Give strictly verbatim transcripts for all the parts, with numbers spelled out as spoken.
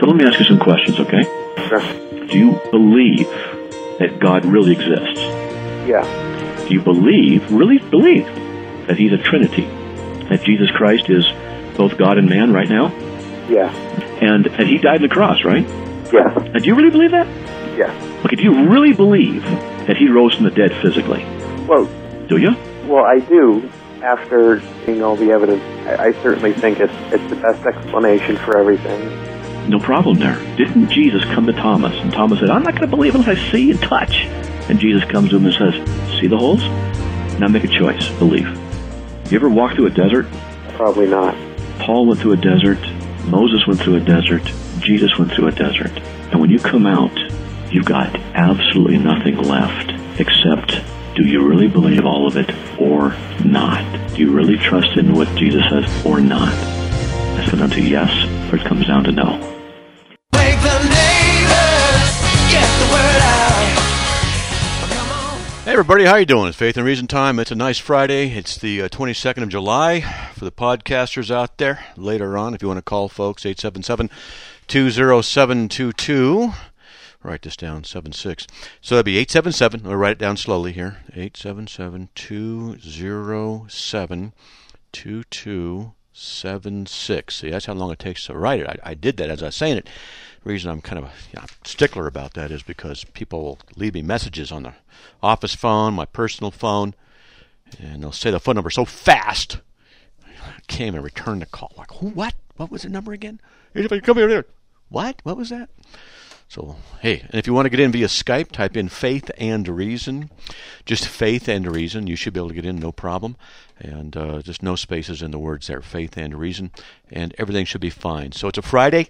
So let me ask you some questions, okay? Sure. Do you believe that God really exists? Yeah. Do you believe, really believe, that He's a Trinity? That Jesus Christ is both God and man right now? Yeah. And that He died on the cross, right? Yeah. And do you really believe that? Yeah. Okay, do you really believe that He rose from the dead physically? Well, Do you? well, I do. After seeing all the evidence, I, I certainly think it's it's the best explanation for everything. No problem there. Didn't Jesus come to Thomas? And Thomas said, I'm not going to believe unless I see and touch. And Jesus comes to him and says, see the holes? Now make a choice. Believe. You ever walk through a desert? Probably not. Paul went through a desert. Moses went through a desert. Jesus went through a desert. And when you come out, you've got absolutely nothing left except, do you really believe all of it or not? Do you really trust in what Jesus says or not? It's down to yes, or it comes down to no. Wake the neighbors, get the word out. Come on. Hey everybody, how you doing? It's Faith and Reason time. It's a nice Friday. It's the uh, twenty-second of July for the podcasters out there. Later on, if you want to call folks, eight seven seven, two zero seven two two. Write this down, seven six. So that'd be eight seven seven. I'll write it down slowly here. eight seven seven, two zero seven, two two seven six. See, that's how long it takes to write it. I, I did that as I was saying it. The reason I'm kind of a you know, stickler about that is because people will leave me messages on the office phone, my personal phone, and they'll say the phone number so fast, I can't even return the call. Like, who, what? What was the number again? Anybody come here there? What? What was that? So, hey, and if you want to get in via Skype, type in Faith and Reason. Just Faith and Reason. You should be able to get in, no problem. And uh, just no spaces in the words there, Faith and Reason. And everything should be fine. So it's a Friday.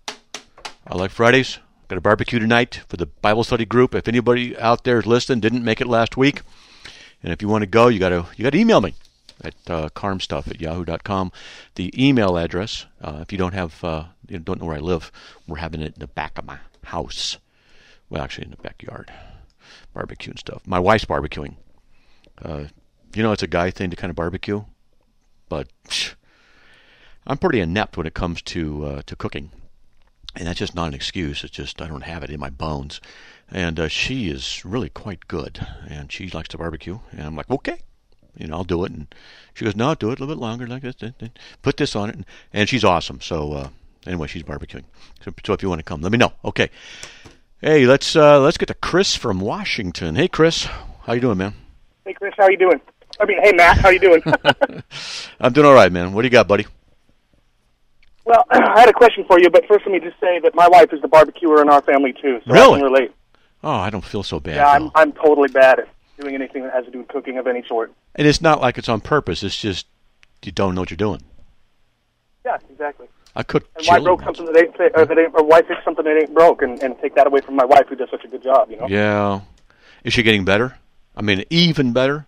I like Fridays. Got a barbecue tonight for the Bible study group. If anybody out there is listening, didn't make it last week, and if you want to go, you got to you got to email me at uh, carmstuff at yahoo dot com. The email address, uh, if you don't have, uh, you don't know where I live, we're having it in the back of my house. Well, actually in the backyard. Barbecue and stuff. My wife's barbecuing. Uh, you know, it's a guy thing to kind of barbecue, but psh, I'm pretty inept when it comes to uh, to cooking. And that's just not an excuse. It's just I don't have it in my bones. And uh, she is really quite good. And she likes to barbecue. And I'm like, okay. You know, I'll do it. And she goes, no, do it a little bit longer like this. Put this on it. And she's awesome. So uh, anyway, she's barbecuing. So, so if you want to come, let me know. Okay. Hey, let's uh, let's get to Chris from Washington. Hey, Chris. How you doing, man? Hey, Chris. How you doing? I mean, hey, Matt. How you doing? I'm doing all right, man. What do you got, buddy? Well, I had a question for you, but first let me just say that my wife is the barbecuer in our family, too, so Really? I can relate. Oh, I don't feel so bad. Yeah, I'm though. I'm totally bad at doing anything that has to do with cooking of any sort. And it's not like it's on purpose. It's just you don't know what you're doing. Yeah, exactly. I could. And why broke something that ain't, or that ain't, or why fix something that ain't broke, and, and take that away from my wife who does such a good job, you know? Yeah. Is she getting better? I mean, even better?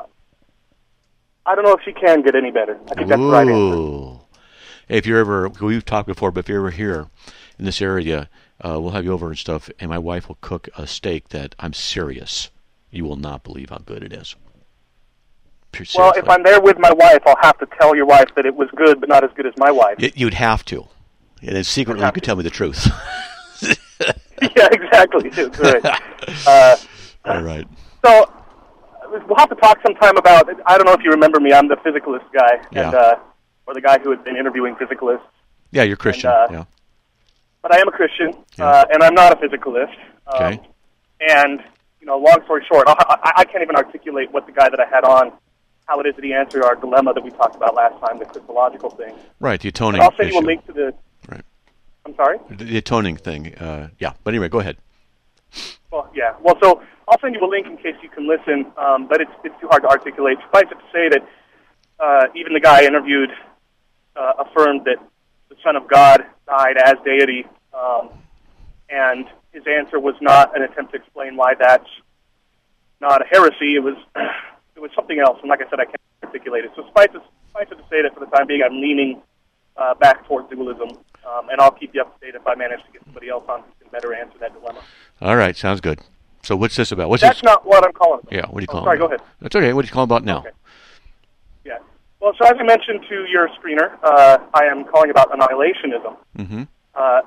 I don't know if she can get any better. I think that's the right answer. Ooh. If you're ever, we've talked before, but if you're ever here in this area, uh, we'll have you over and stuff, and my wife will cook a steak that I'm serious. You will not believe how good it is. Seriously. Well, if I'm there with my wife, I'll have to tell your wife that it was good, but not as good as my wife. Y- You'd have to. And then secretly you could tell me the truth. Yeah, exactly. Good. Uh, All right. So, we'll have to talk sometime about, I don't know if you remember me, I'm the physicalist guy, Yeah. and uh, or the guy who had been interviewing physicalists. Yeah, you're Christian. And, uh, yeah. But I am a Christian, Yeah. uh, and I'm not a physicalist. Um, Okay. And, you know, long story short, I, I, I can't even articulate what the guy that I had on, how it is that he answered our dilemma that we talked about last time, the Christological thing. Right, the atoning But I'll send issue. you a link to the... Right. I'm sorry? The, the atoning thing. Uh, yeah, but anyway, go ahead. Well, yeah. Well, so I'll send you a link in case you can listen, um, but it's it's too hard to articulate. Suffice it to say that uh, even the guy I interviewed uh, affirmed that the Son of God died as deity, um, and his answer was not an attempt to explain why that's not a heresy. It was it was something else, and like I said, I can't articulate it. So suffice it, suffice it to say that for the time being, I'm leaning uh, back towards dualism, um, and I'll keep you up to date if I manage to get somebody else on who can better answer that dilemma. All right, sounds good. So what's this about? What's That's this? not what I'm calling about. Yeah, what do you Oh, call sorry, it? go ahead. That's okay. What do you call about now? Okay. Yeah. Well, so as I mentioned to your screener, uh, I am calling about annihilationism. Mm-hmm. Uh, and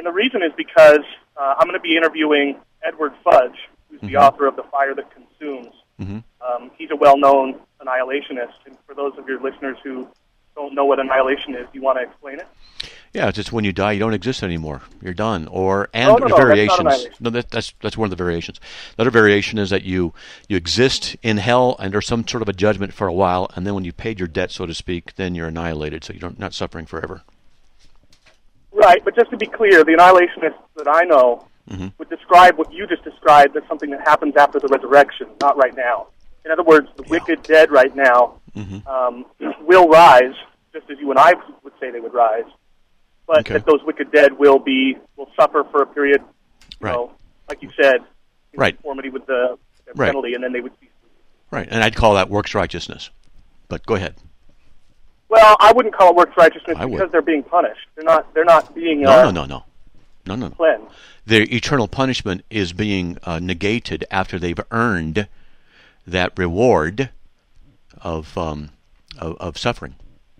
the reason is because uh, I'm going to be interviewing Edward Fudge, who's the Mhm. author of The Fire That Consumes. Mhm. Um, he's a well-known annihilationist, and for those of your listeners who don't know what annihilation is, do you want to explain it? Yeah, it's just when you die, you don't exist anymore. You're done. Or and No, no, no, that's not variations. annihilation. No, that, that's that's one of the variations. Another variation is that you you exist in hell under some sort of a judgment for a while, and then when you paid your debt, so to speak, then you're annihilated. So you're not suffering forever. Right, but just to be clear, the annihilationists that I know Mhm. would describe what you just described as something that happens after the resurrection, not right now. In other words, the Yeah. wicked dead right now Mhm. um, will rise, just as you and I would say they would rise, but Okay. that those wicked dead will be will suffer for a period, you Right. know, like you said, in Right. conformity with the, the Right. penalty, and then they would cease. Right, and I'd call that works righteousness. But go ahead. Well, I wouldn't call it works righteousness I would. because they're being punished. They're not. They're not being No, uh, no, no, no, no, no, no. cleansed. Their eternal punishment is being uh, negated after they've earned that reward of um, of, of suffering.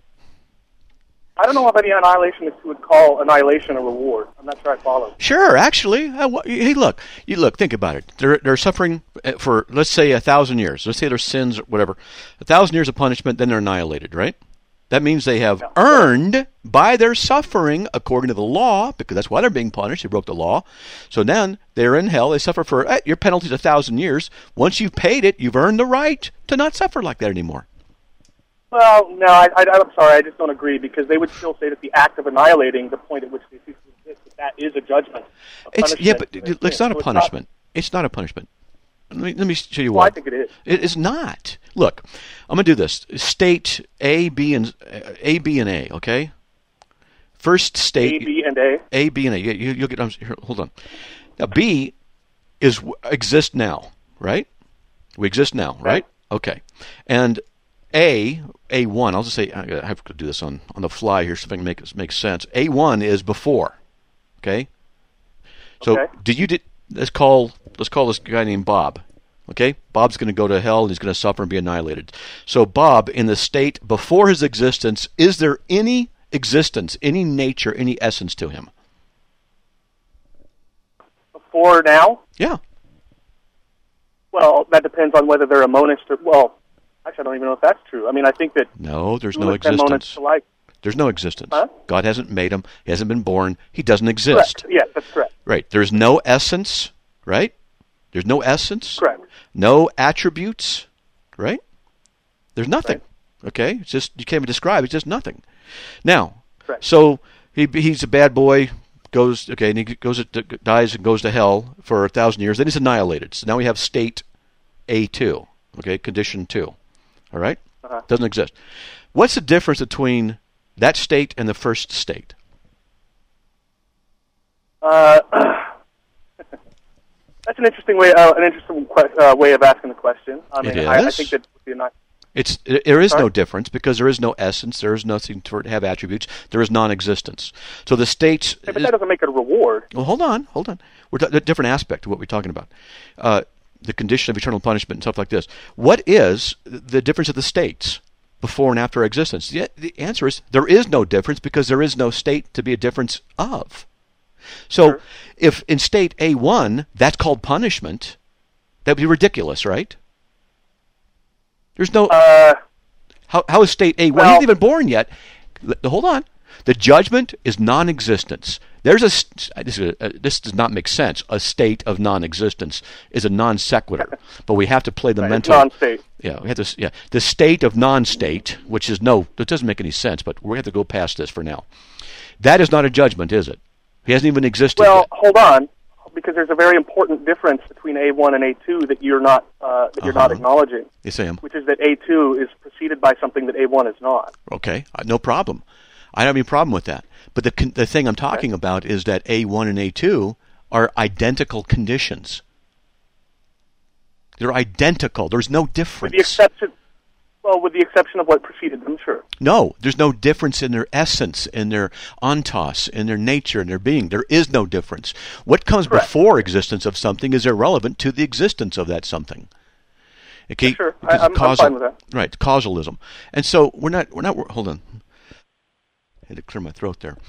I don't know of any annihilationists who would call annihilation a reward. I'm not sure I follow. Sure, actually, uh, wh- hey, look, you look, think about it. They're they're suffering uh, for let's say a thousand years. Let's say their sins, or whatever, a thousand years of punishment. Then they're annihilated, right? That means they have Yeah. earned by their suffering, according to the law, because that's why they're being punished. They broke the law. So then they're in hell. They suffer for eh, your penalty's a thousand years. Once you've paid it, you've earned the right to not suffer like that anymore. Well, no, I, I, I'm sorry. I just don't agree because they would still say that the act of annihilating, the point at which they cease to exist, that that is a judgment. A It's yeah, punishment but for their it's sin. not a So punishment. It's not a punishment. Let me, let me show you Well, why. I think it is. It is not. Look, I'm going to do this. State A, B, and uh, A, B, and A. Okay. First A, state B, and A. A, B, and A. You, you- you'll get. Um, here, hold on. Now B is w- exist now, right? We exist now, right? Okay. And A, A one. I'll just say I have to do this on, on the fly here, so if I can make it make sense. A one is before. Okay. So Okay. do you did? Let's call let's call this guy named Bob. Okay, Bob's going to go to hell and he's going to suffer and be annihilated. So Bob, in the state before his existence, is there any existence, any nature, any essence to him? Before now? Yeah. Well, that depends on whether they're a monist or, well, actually, I don't even know if that's true. I mean, I think that No, there's no dualists and monists existence. alike. There's no existence. Huh? God hasn't made him. He hasn't been born. He doesn't exist. Correct. Yes, that's correct. Right. There's no essence. Right. There's no essence. Correct. No attributes. Right. There's nothing. Okay. It's just you can't even describe. It's just nothing. Now, Correct. so he he's a bad boy. Goes okay, and he goes to, dies and goes to hell for a thousand years. Then he's annihilated. So now we have state A two. Okay, condition two. All right, Uh-huh. doesn't exist. What's the difference between that state and the first state? Uh, that's an interesting way. Uh, an interesting que- uh, way of asking the question. I mean, It I, I is. think that would be a nice. It's there is no Sorry? difference because there is no essence. There is nothing to have attributes. There is non-existence. So the states. Yeah, but that doesn't make it a reward. Well, hold on, hold on. We're t- a different aspect of what we're talking about. Uh, the condition of eternal punishment and stuff like this. What is the difference of the states before and after existence? The, the answer is there is no difference because there is no state to be a difference of. So Sure. if in state A one that's called punishment, that would be ridiculous, right? There's no... Uh, How, how is state A one? Well- He hasn't even born yet. L- Hold on. The judgment is non-existence. There's a st- this, is a, uh, this does not make sense. A state of non-existence is a non sequitur, but we have to play the right, it's mental. non-state. Yeah, we have to. s- Yeah, the state of non-state, which is no, that doesn't make any sense. But we have to go past this for now. That is not a judgment, is it? He hasn't even existed Well, yet. hold on, because there's a very important difference between A one and A two that you're not uh, that you're not Uh-huh. acknowledging, You see him? which is that A two is preceded by something that A one is not. Okay, uh, no problem. I don't have any problem with that. But the con- the thing I'm talking about is that A one and A two are identical conditions. They're identical. There's no With difference. the exception, well, with the exception of what preceded them, sure. No, there's no difference in their essence, in their ontos, in their nature, in their being. There is no difference. What comes Correct. before existence of something is irrelevant to the existence of that something. Okay, Sure, I- because I'm- I'm causal- fine with that. Right, causalism, and so we're not. We're not. Hold on. I had to clear my throat there.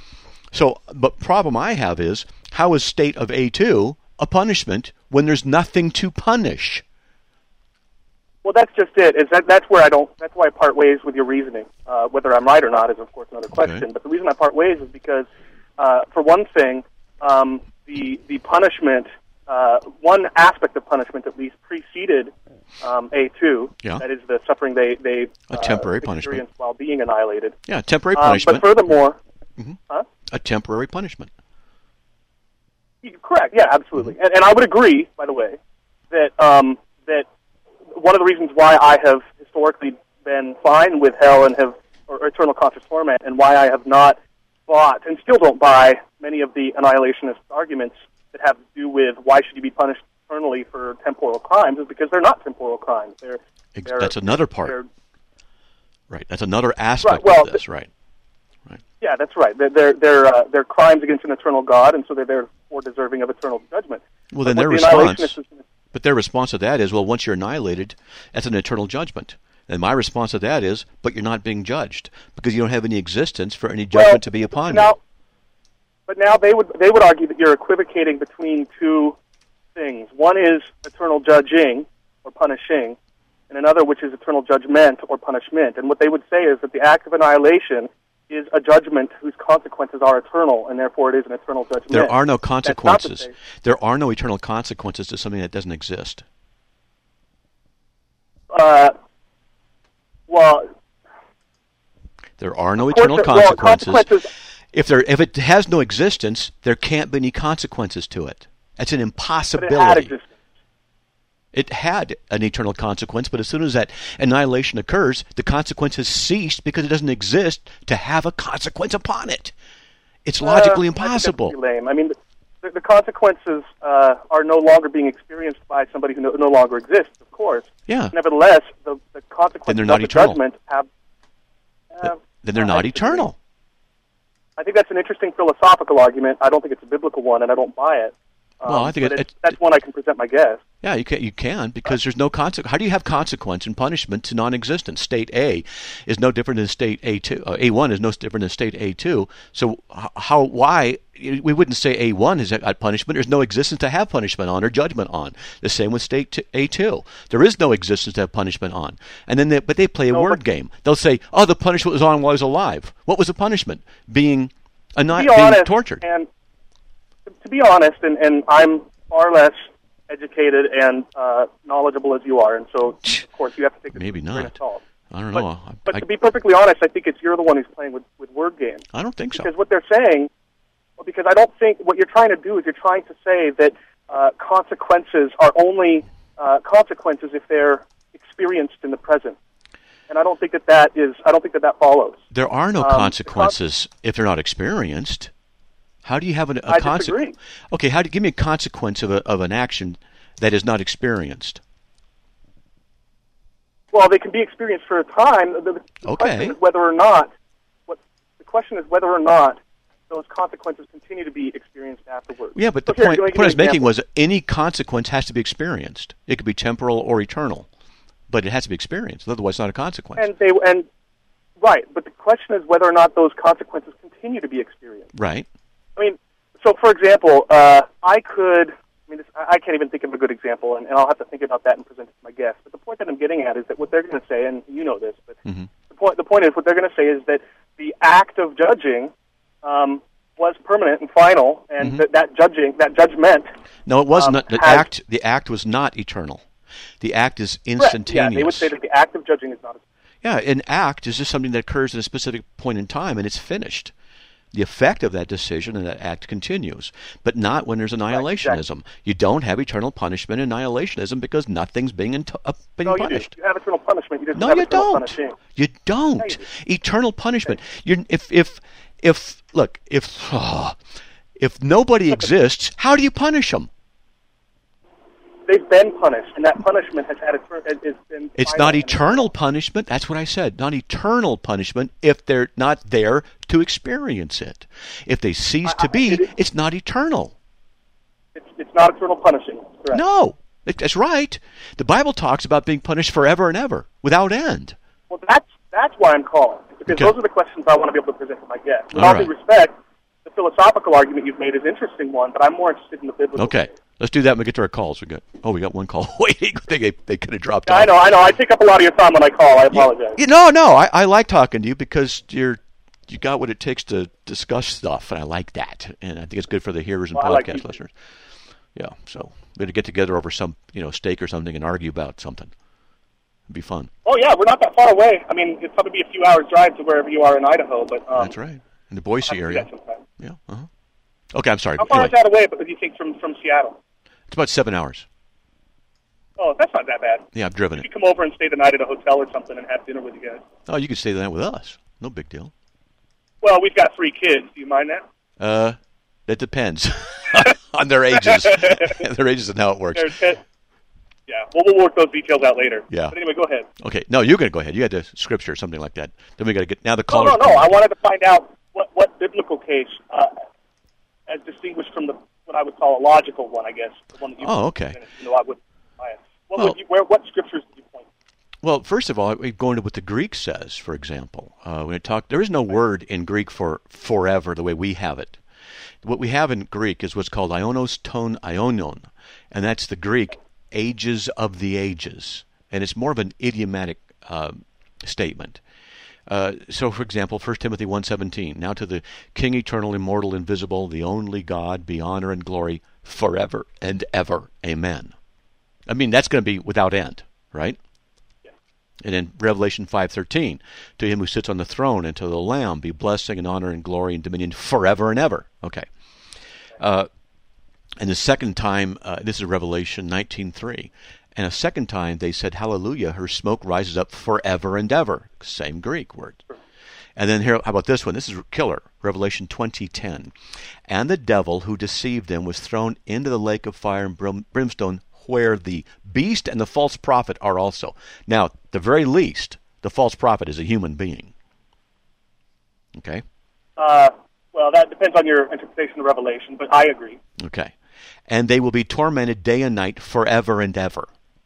So, but problem I have is, how is state of A two a punishment when there's nothing to punish? Well, that's just it. Is that that's where I don't. That's why I part ways with your reasoning. Uh, whether I'm right or not is, of course, another question. Okay. But the reason I part ways is because, uh, for one thing, um, the the punishment, uh, one aspect of punishment at least preceded um, A two. Yeah. That is the suffering they they A temporary uh, punishment. experience while being annihilated. Yeah, temporary Um, punishment. but furthermore, Mhm. huh? A temporary punishment. Correct. Yeah, absolutely. Mm-hmm. And, and I would agree, by the way, that um, that one of the reasons why I have historically been fine with hell and have or eternal conscious torment, and why I have not bought and still don't buy many of the annihilationist arguments that have to do with why should you be punished eternally for temporal crimes, is because they're not temporal crimes. They're, Ex- they're That's another they're- part. Right. That's another aspect Right, well, of this. Right. Yeah, that's right. They're they're they're, uh, they're crimes against an eternal God, and so they're therefore deserving of eternal judgment. Well, then But their what the response, annihilationists is- but their response to that is, well, once you're annihilated, that's an eternal judgment. And my response to that is, but you're not being judged because you don't have any existence for any judgment Well, to be upon now, you. But now they would they would argue that you're equivocating between two things. One is eternal judging or punishing, and another which is eternal judgment or punishment. And what they would say is that the act of annihilation is a judgment whose consequences are eternal, and therefore it is an eternal judgment. There are no That's not the consequences. same. There are no eternal consequences to something that doesn't exist. Uh, well, There are no Of course eternal there- well, consequences. consequences- If there, if it has no existence, there can't be any consequences to it. That's an but impossibility. it had existence. It had an eternal consequence, but as soon as that annihilation occurs, the consequence has ceased because it doesn't exist to have a consequence upon it. It's logically Uh, I think that's impossible. pretty lame. I mean, the, the consequences uh, are no longer being experienced by somebody who no, no longer exists, of course. Yeah. Nevertheless, the, the consequences Then they're not of the eternal. judgment have... Uh, Then they're I not disagree. eternal. I think that's an interesting philosophical argument. I don't think it's a biblical one, and I don't buy it. Um, Well, I think but it- it's, it- that's one I can present my guess. Yeah, you can, you can because there's no consequence. How do you have consequence and punishment to non-existence? State A is no different than state A two. Uh, A one is no different than state A two. So h- how, why, we wouldn't say A one is a punishment. There's no existence to have punishment on or judgment on. The same with state t- A two. There is no existence to have punishment on. And then they, but they play a No, word but- game. They'll say, oh, the punishment was on while I was alive. What was the punishment? Being, uh, not To be being honest, tortured. And to be honest, and, and I'm far less educated and uh, knowledgeable as you are, and so of course you have to take this Maybe with a grain not. of salt. I don't But, know. I, but I, to be perfectly honest, I think it's you're the one who's playing with, with word games. I don't think so. Because what they're saying, well, because I don't think what you're trying to do is you're trying to say that uh, consequences are only uh, consequences if they're experienced in the present, and I don't think that that is. I don't think that that follows. There are no Um, consequences if they're not experienced. How do you have an, a I consequence? disagree. Okay, how do give me a consequence of a, of an action that is not experienced? Well, they can be experienced for a time. The, the Okay. question is whether or not. What the question is whether or not those consequences continue to be experienced afterwards. Yeah, but the So here, point, let me the give point I you was an making example. was any consequence has to be experienced. It could be temporal or eternal, but it has to be experienced. Otherwise, it's not a consequence. And they and right, but the question is whether or not those consequences continue to be experienced. Right. I mean, so for example, uh, I could. I mean, this, I I can't even think of a good example, and, and I'll have to think about that and present it to my guests. But the point that I'm getting at is that what they're going to say, and you know this, but Mhm. the point the point is what they're going to say is that the act of judging um, was permanent and final, and Mm-hmm. that, that judging, that judgment. No, it was Um, not. The has- act. The act was not eternal. The act is Yeah, instantaneous. they would say that the act of judging is not. Yeah, an act is just something that occurs at a specific point in time, and it's finished. The effect of that decision and that act continues, but not when there's annihilationism. exactly. You don't have eternal punishment in annihilationism because nothing's being, into, uh, being No, you do. punished. You have eternal punishment. You just No, have you eternal don't. punishing. You don't. Yeah, you do. Eternal punishment. You're, if if if look if oh, if nobody exists, how do you punish them? They've been punished, and that punishment has had a, has been. It's final not and- eternal punishment. That's what I said. Not eternal punishment if they're not there to experience it. If they cease I- to be, I- it- it's not eternal. It's, it's not eternal punishing. Correct. No, it- that's right. The Bible talks about being punished forever and ever, without end. Well, that's that's why I'm calling, because Okay. those are the questions I want to be able to present to my guests. With All all right. due respect, the the philosophical argument you've made is an interesting one, but I'm more interested in the biblical. Okay. Let's do that when we get to our calls. We got oh, we got one call waiting. I think they, they could have dropped Yeah, off. I know, I know. I take up a lot of your time when I call. I apologize. You, you, no, no. I, I like talking to you because you're you got what it takes to discuss stuff, and I like that. And I think it's good for the hearers and Well, I like podcast you. listeners. Yeah. So we're gonna get together over some you know steak or something and argue about something. It'd be fun. Oh, yeah, we're not that far away. I mean, it'd probably be a few hours' drive to wherever you are in Idaho, but... Um, That's right. In the Boise I'll do area. that sometime. Yeah. Uh-huh. Okay. I'm sorry. How far Anyway, is that away, do you think, from, from Seattle? it's about seven hours. Oh, that's not that bad. Yeah, I've driven You it. come over and stay the night at a hotel or something and have dinner with you guys. Oh, you could stay the night with us. No big deal. Well, we've got three kids. Do you mind that? Uh, that depends on their ages, their ages and how it works. There's ten- Yeah, well, we'll work those details out later. Yeah. But anyway, go ahead. Okay, no, you're going to go ahead. You had the scripture or something like that. Then we got to get now the No, caller. no, no. I wanted to find out what, what biblical case, uh, as distinguished from the what I would call a logical one, I guess. The one that you Oh, okay. You know, I would. I, what Well- would you, where, what scriptures did you point to? Well, first of all, we go into what the Greek says. For example, uh, when it talk, there is no word in Greek for forever the way we have it. What we have in Greek is what's called ionos ton ionion, and that's the Greek ages of the ages, and it's more of an idiomatic uh, statement. Uh, so, for example, First Timothy one seventeen, now to the King eternal, immortal, invisible, the only God, be honor and glory forever and ever. Amen. I mean, that's going to be without end, right? And in Revelation five thirteen, to him who sits on the throne and to the Lamb be blessing and honor and glory and dominion forever and ever. Okay. Uh, and the second time, uh, this is Revelation nineteen three, and a second time they said, hallelujah, her smoke rises up forever and ever. Same Greek word. And then here, how about this one? This is killer. Revelation twenty ten. And the devil who deceived them was thrown into the lake of fire and brim- brimstone, where the beast and the false prophet are also. Now, at the very least, the false prophet is a human being. Okay? Uh, well, that depends on your interpretation of Revelation, but I agree. Okay. And they will be tormented day and night forever and ever.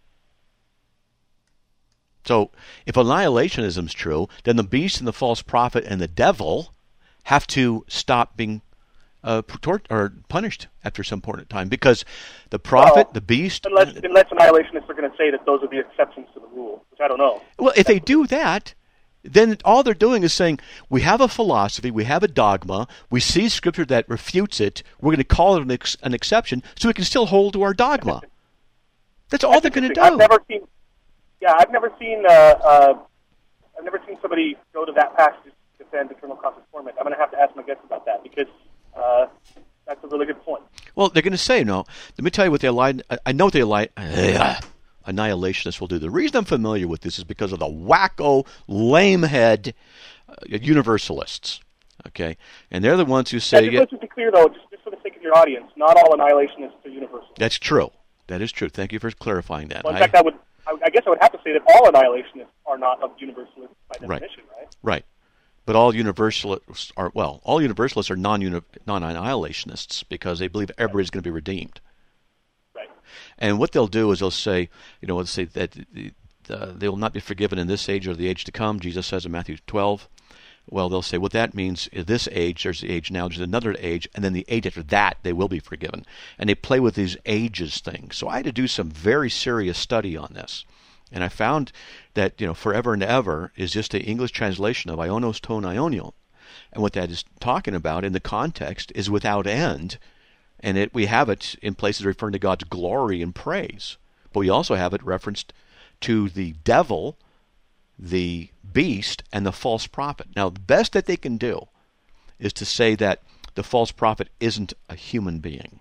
So, if annihilationism is true, then the beast and the false prophet and the devil have to stop being uh, tort- or punished after some point in time, because the prophet, Well, the beast... Unless, unless annihilationists are going to say that those are the exceptions to the rule, which I don't know. Well, if they do that, then all they're doing is saying, we have a philosophy, we have a dogma, we see scripture that refutes it, we're going to call it an, ex- an exception so we can still hold to our dogma. That's all they're going to do. I've never seen. Yeah, I've never seen. Uh, uh, I've never seen somebody go to that passage to defend eternal constant torment. I'm going to have to ask my guests about that because uh, that's a really good point. Well, they're going to say, no, let me tell you what the Eli- I know what the Eli- annihilationists will do. The reason I'm familiar with this is because of the wacko, lamehead uh, universalists. Okay? And they're the ones who say... Yeah, just, let's just be clear, though, just, just for the sake of your audience, not all annihilationists are universal. That's true. That is true. Thank you for clarifying that. Well, in I- fact, I would. I, I guess I would have to say that all annihilationists are not of universalists by definition, right? Right. But all universalists are, well, all universalists are non-uni- non-annihilationists because they believe everybody's going to be redeemed. Right. And what they'll do is they'll say, you know, they'll say that the, the, they will not be forgiven in this age or the age to come, Jesus says in Matthew twelve. Well, they'll say, what that means is this age, there's the age now, there's another age, and then the age after that, they will be forgiven. And they play with these ages things. So I had to do some very serious study on this. And I found that, you know, forever and ever is just the English translation of ionos ton ionion. And what that is talking about in the context is without end. And it we have it in places referring to God's glory and praise. But we also have it referenced to the devil, the beast, and the false prophet. Now, the best that they can do is to say that the false prophet isn't a human being.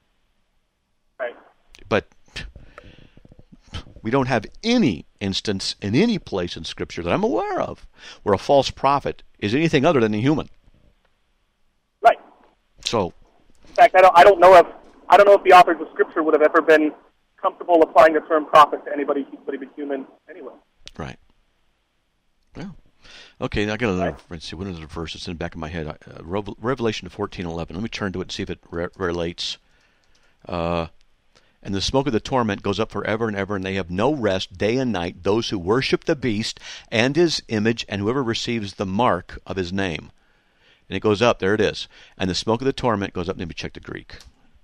Right. But we don't have any instance in any place in Scripture that I'm aware of where a false prophet is anything other than a human. Right. So, In fact, I don't. I don't know if I don't know if the authors of Scripture would have ever been comfortable applying the term prophet to anybody, anybody but human anyway. right. Well, okay, I got another, let's see, what is the verse that's in the back of my head? Uh, Revel- Revelation fourteen eleven. Let me turn to it and see if it re- relates. Uh, and the smoke of the torment goes up forever and ever, and they have no rest day and night, those who worship the beast and his image, and whoever receives the mark of his name. and it goes up. There it is. And the smoke of the torment goes up. Let me check the Greek.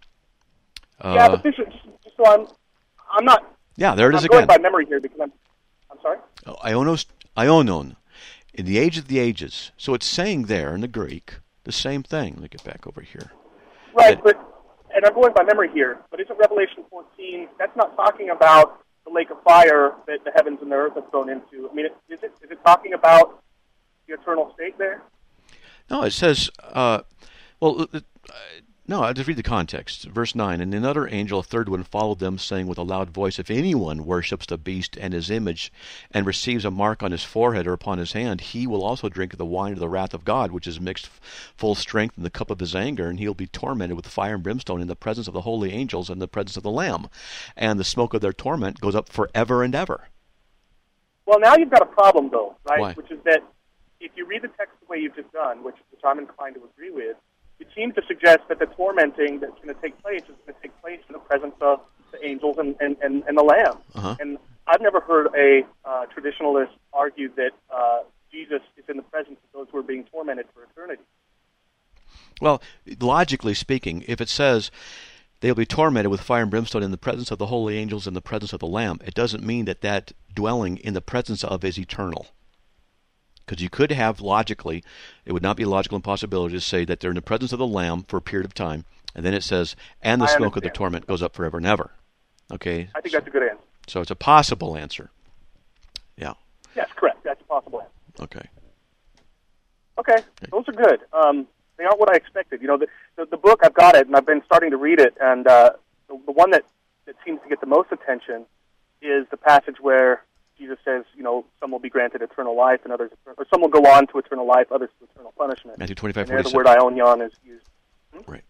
Uh, yeah, but this is just so I'm, I'm not. Yeah, there it is I'm again. going by memory here because I'm. I'm sorry. Oh, Ionos, Ionon, in the age of the ages. So it's saying there in the Greek the same thing. Let me get back over here. Right, That- but and I'm going by memory here. But isn't Revelation fourteen? That's not talking about the lake of fire that the heavens and the earth have thrown into. I mean, is it is it talking about the eternal state there? No, it says, uh, well, uh, no, I'll just read the context. Verse nine, and another angel, a third one, followed them, saying with a loud voice, if anyone worships the beast and his image and receives a mark on his forehead or upon his hand, he will also drink of the wine of the wrath of God, which is mixed full strength in the cup of his anger, and he'll be tormented with fire and brimstone in the presence of the holy angels and the presence of the Lamb. And the smoke of their torment goes up forever and ever. Well, now you've got a problem, though, right? Why? Which is that if you read the text the way you've just done, which, which I'm inclined to agree with, it seems to suggest that the tormenting that's going to take place is going to take place in the presence of the angels and, and, and, and the Lamb. Uh-huh. And I've never heard a uh, traditionalist argue that uh, Jesus is in the presence of those who are being tormented for eternity. Well, logically speaking, if it says they'll be tormented with fire and brimstone in the presence of the holy angels and the presence of the Lamb, it doesn't mean that that dwelling in the presence of is eternal. Because you could have, logically, it would not be a logical impossibility to say that they're in the presence of the Lamb for a period of time, and then it says, and the I smoke of the understand. torment goes up forever and ever. Okay? I think that's a good answer. So it's a possible answer. Yeah. Yes, correct. That's a possible answer. Okay. Okay, those are good. Um, they aren't what I expected. You know, the, the, the book, I've got it, and I've been starting to read it, and uh, the, the one that, that seems to get the most attention is the passage where Jesus says, you know, some will be granted eternal life, and others, or some will go on to eternal life, others to eternal punishment. Matthew twenty-five, And there the forty-six. word aionion is used. Hmm? Right.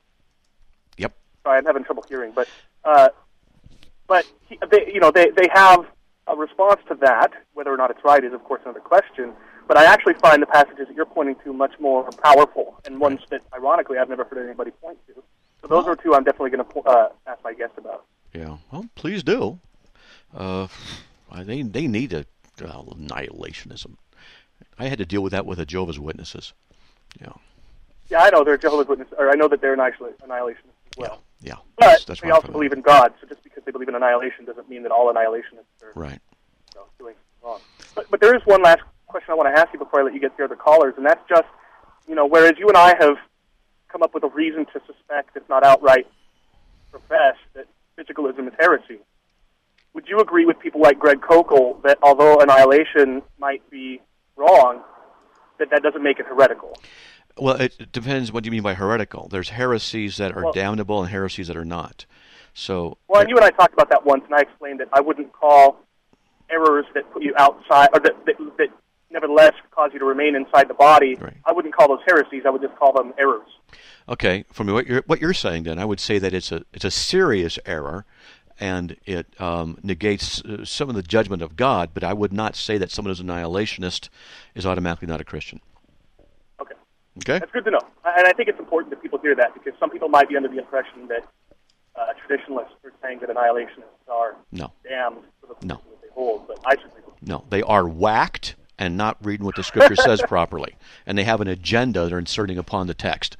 Yep. Sorry, I'm having trouble hearing, but uh, but he, they, you know, they they have a response to that. Whether or not it's right is, of course, another question. But I actually find the passages that you're pointing to much more powerful, and ones that, ironically, I've never heard anybody point to. So those are two I'm definitely going to uh, ask my guest about. Yeah. Well, please do. Uh, they they need a uh, annihilationism. I had to deal with that with the Jehovah's Witnesses. Yeah. Yeah, I know they're Jehovah's Witnesses, or I know that they're annihilationists as well. Yeah. Yeah. But That's, that's they why I'm also familiar. believe in God, so just because they believe in annihilation doesn't mean that all annihilationists are Right. you know, doing wrong. But, but there is one last question I want to ask you before I let you get to the other callers, and that's just, you know, whereas you and I have come up with a reason to suspect, if not outright profess, that physicalism is heresy, would you agree with people like Greg Kokel that although annihilation might be wrong, that that doesn't make it heretical? Well, it, it depends what you mean by heretical. There's heresies that are Well- damnable and heresies that are not. So, Well, and you and I talked about that once, and I explained that I wouldn't call errors that put you outside, or that, that, that nevertheless cause you to remain inside the body, Right. I wouldn't call those heresies. I would just call them errors. okay, from what you're what you're saying, then I would say that it's a it's a serious error, and it um, negates uh, some of the judgment of God. But I would not say that someone who's an annihilationist is automatically not a Christian. Okay. Okay. That's good to know. And I think it's important that people hear that, because some people might be under the impression that uh, traditionalists are saying that annihilationists are No. damned for the position No. that they hold, but I certainly don't. No, they are whacked and not reading what the Scripture says properly, and they have an agenda they're inserting upon the text.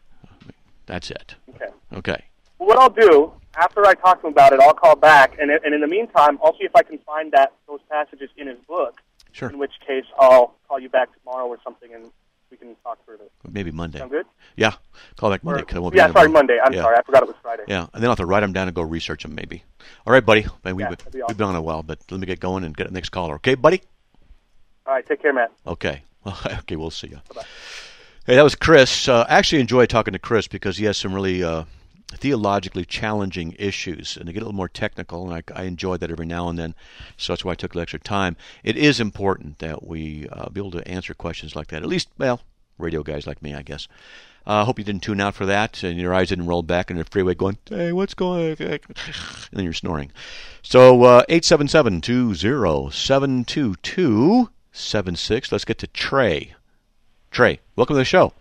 That's it. Okay. Okay. Well, what I'll do, after I talk to him about it, I'll call back, and, and in the meantime, I'll see if I can find that those passages in his book, Sure. in which case I'll call you back tomorrow or something, and we can talk further. Maybe Monday. Sound good? Yeah. Call back Monday. Or- 'cause I won't be yeah, in sorry, tomorrow. Monday. I'm Yeah. sorry. I forgot it was Friday. Yeah, and then I'll have to write them down and go research them, maybe. All right, buddy. Man, we, Yeah, we've that'd be awesome. been on a while, but let me get going and get the next caller. Okay, buddy? All right, take care, Matt. Okay. Okay, we'll see you. Bye-bye. Hey, that was Chris. Uh, I actually enjoy talking to Chris because he has some really uh, theologically challenging issues, and they get a little more technical, and I, I enjoy that every now and then, so that's why I took the extra time. It is important that we uh, be able to answer questions like that, at least, well, radio guys like me, I guess. I uh, hope you didn't tune out for that, and your eyes didn't roll back in the freeway going, hey, what's going on? And then you're snoring. So, uh, eight seven seven, two zero seven two two seven six. Let's get to Trey. Trey, welcome to the show.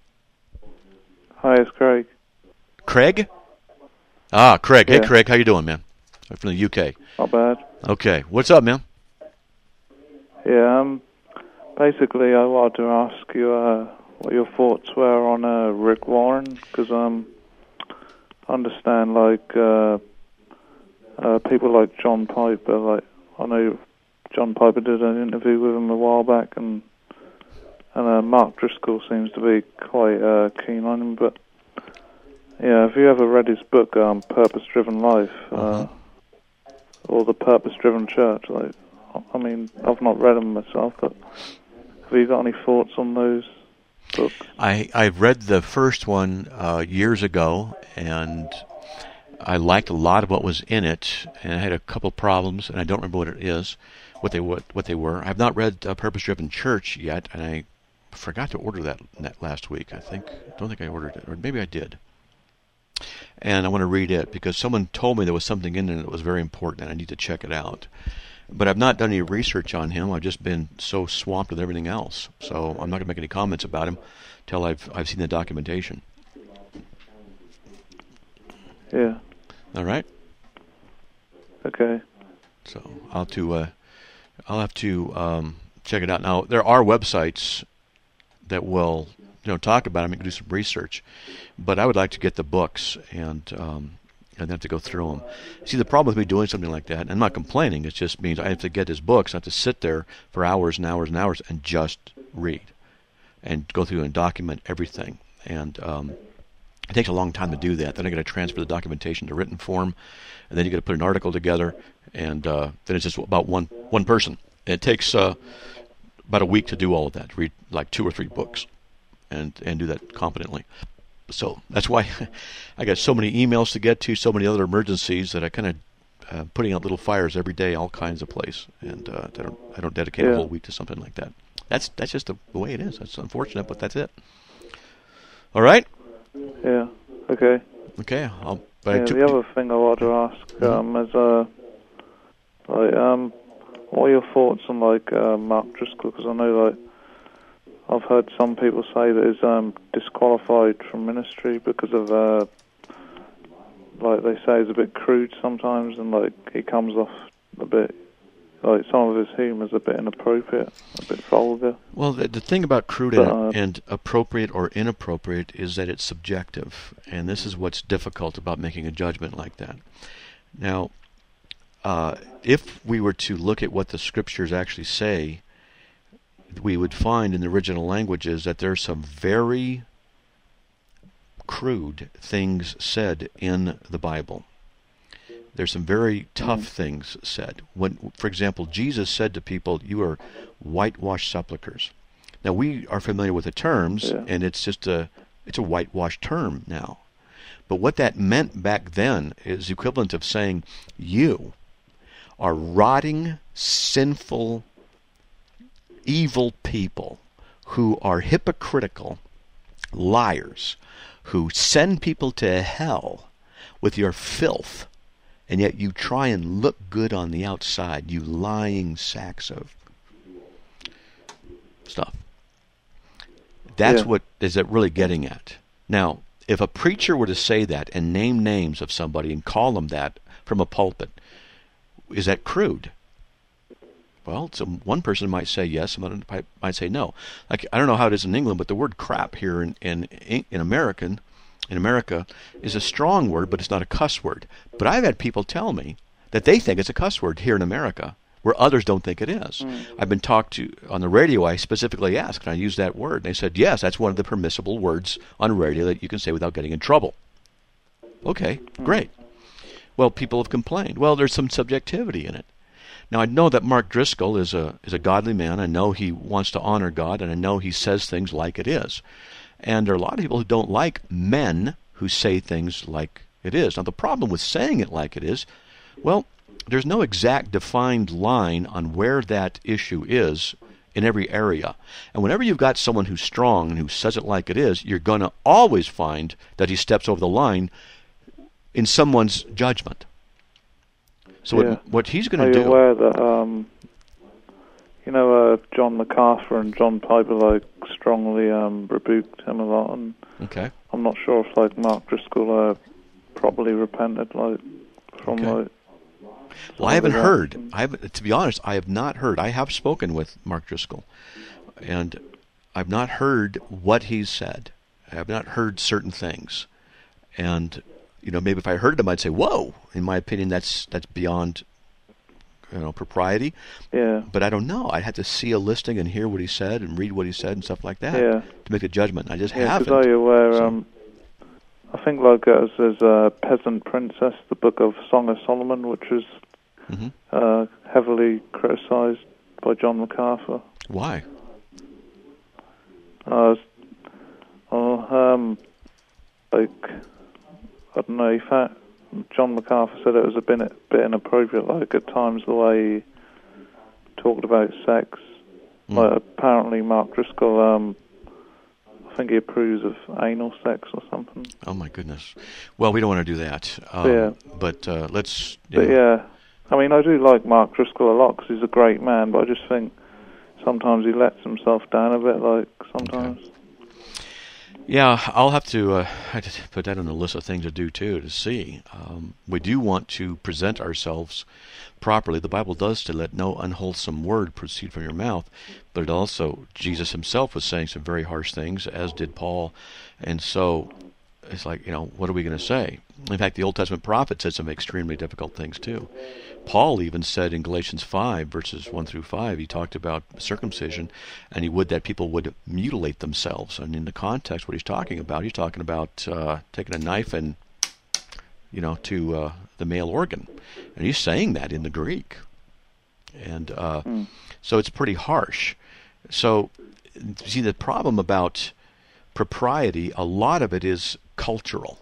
Hi, it's Craig. Craig? Ah, Craig. Hey, Yeah. Craig, how you doing, man? I'm from the U K. Not bad. Okay, what's up, man? Yeah, um, basically I wanted to ask you uh, what your thoughts were on uh, Rick Warren, because um, I understand like uh, uh, people like John Piper, like I know John Piper did an interview with him a while back, and and uh, Mark Driscoll seems to be quite uh, keen on him. But yeah, have you ever read his book, um, Purpose Driven Life, uh, or The Purpose Driven Church? Like, I mean, I've not read them myself, but have you got any thoughts on those books? I I've read the first one uh, years ago, and I liked a lot of what was in it, and I had a couple problems, and I don't remember what it is, what they what, what they were. I've not read uh, Purpose Driven Church yet, and I forgot to order that, that last week. I think don't think I ordered it, or maybe I did. And I want to read it because someone told me there was something in it that was very important, and I need to check it out. But I've not done any research on him. I've just been so swamped with everything else. So I'm not going to make any comments about him till I've I've seen the documentation. Yeah. All right. Okay. So I'll have to uh, I'll have to um, check it out. Now there are websites that will you know talk about him. You can do some research, but I would like to get the books and. Um, I'd have to go through them. See, the problem with me doing something like that, and I'm not complaining, it just means I have to get his books, I have to sit there for hours and hours and hours and just read and go through and document everything. And um, it takes a long time to do that. Then I got to transfer the documentation to written form, and then you got to put an article together, and uh, then it's just about one one person. And it takes uh, about a week to do all of that, to read like two or three books and, and do that competently. So that's why I got so many emails to get to, so many other emergencies that I kind of uh, putting out little fires every day, all kinds of places, and uh, I don't I don't dedicate yeah. a whole week to something like that. That's that's just the, the way it is. That's unfortunate, but that's it. All right. Yeah. Okay. Okay. I'll. But Yeah, I took, the other thing I wanted to ask um, is, uh, like, um, what are your thoughts on like uh, Mark Driscoll? Because I know like. I've heard some people say that he's um, disqualified from ministry because of, uh, like they say, he's a bit crude sometimes, and like he comes off a bit, like some of his humour is a bit inappropriate, a bit vulgar. Well, the, the thing about crude but, and, uh, and appropriate or inappropriate is that it's subjective, and this is what's difficult about making a judgment like that. Now, uh, if we were to look at what the scriptures actually say, we would find in the original languages that there's some very crude things said in the Bible. There's some very tough mm. things said. When, for example, Jesus said to people, "You are whitewashed sepulchres." Now we are familiar with the terms, yeah. and it's just a it's a whitewashed term now. But what that meant back then is the equivalent of saying, "You are rotting, sinful, evil people who are hypocritical, liars, who send people to hell with your filth, and yet you try and look good on the outside, you lying sacks of stuff." That's yeah. what is it really getting at. Now, if a preacher were to say that and name names of somebody and call them that from a pulpit, is that crude? Well, so one person might say yes, another might say no. Like I don't know how it is in England, but the word crap here in in in American in America is a strong word, but it's not a cuss word. But I've had people tell me that they think it's a cuss word here in America, where others don't think it is. Mm. I've been talked to on the radio. I specifically asked, "Can I use that word?" And they said, "Yes, that's one of the permissible words on radio that you can say without getting in trouble." Okay, mm. great. Well, people have complained. Well, there's some subjectivity in it. Now, I know that Mark Driscoll is a is a godly man. I know he wants to honor God, and I know he says things like it is. And there are a lot of people who don't like men who say things like it is. Now, the problem with saying it like it is, well, there's no exact defined line on where that issue is in every area. And whenever you've got someone who's strong and who says it like it is, you're going to always find that he steps over the line in someone's judgment. So yeah. what, what he's going to do... Are you aware that, um, you know, uh, John MacArthur and John Piper, like, strongly um, rebuked him a lot, and okay. I'm not sure if, like, Mark Driscoll uh, properly repented, like, from, okay. like... Well, I haven't heard. I haven't, to be honest, I have not heard. I have spoken with Mark Driscoll, and I've not heard what he's said. I have not heard certain things. And, you know, maybe if I heard them, I'd say, whoa. In my opinion, that's that's beyond, you know, propriety. Yeah. But I don't know. I'd have to see a listing and hear what he said and read what he said and stuff like that Yeah. to make a judgment. I just Yeah, haven't. because are you aware, So- um, I think like uh, there's uh, Peasant Princess, the book of Song of Solomon, which was Mhm. uh, heavily criticised by John MacArthur. Why? Uh, well, um, like, I don't know, he found, John MacArthur said it was a bit, bit inappropriate, like at times the way he talked about sex. Mm. Like apparently Mark Driscoll, um, I think he approves of anal sex or something. Oh, my goodness. Well, we don't want to do that. Um, Yeah. But uh, let's... you But know, yeah, I mean, I do like Mark Driscoll a lot because he's a great man, but I just think sometimes he lets himself down a bit, like, sometimes. Yeah, I'll have to uh, I have to put that on the list of things to do, too, to see. Um, we do want to present ourselves properly. The Bible does to let no unwholesome word proceed from your mouth, but it also, Jesus himself was saying some very harsh things, as did Paul. And so it's like, you know, what are we going to say? In fact, the Old Testament prophet said some extremely difficult things, too. Paul even said in Galatians five, verses one through five, he talked about circumcision, and he would that people would mutilate themselves. And in the context, what he's talking about, he's talking about uh, taking a knife and, you know, to uh, the male organ. And he's saying that in the Greek. And uh, Mm. so it's pretty harsh. So, see, the problem about propriety, a lot of it is cultural.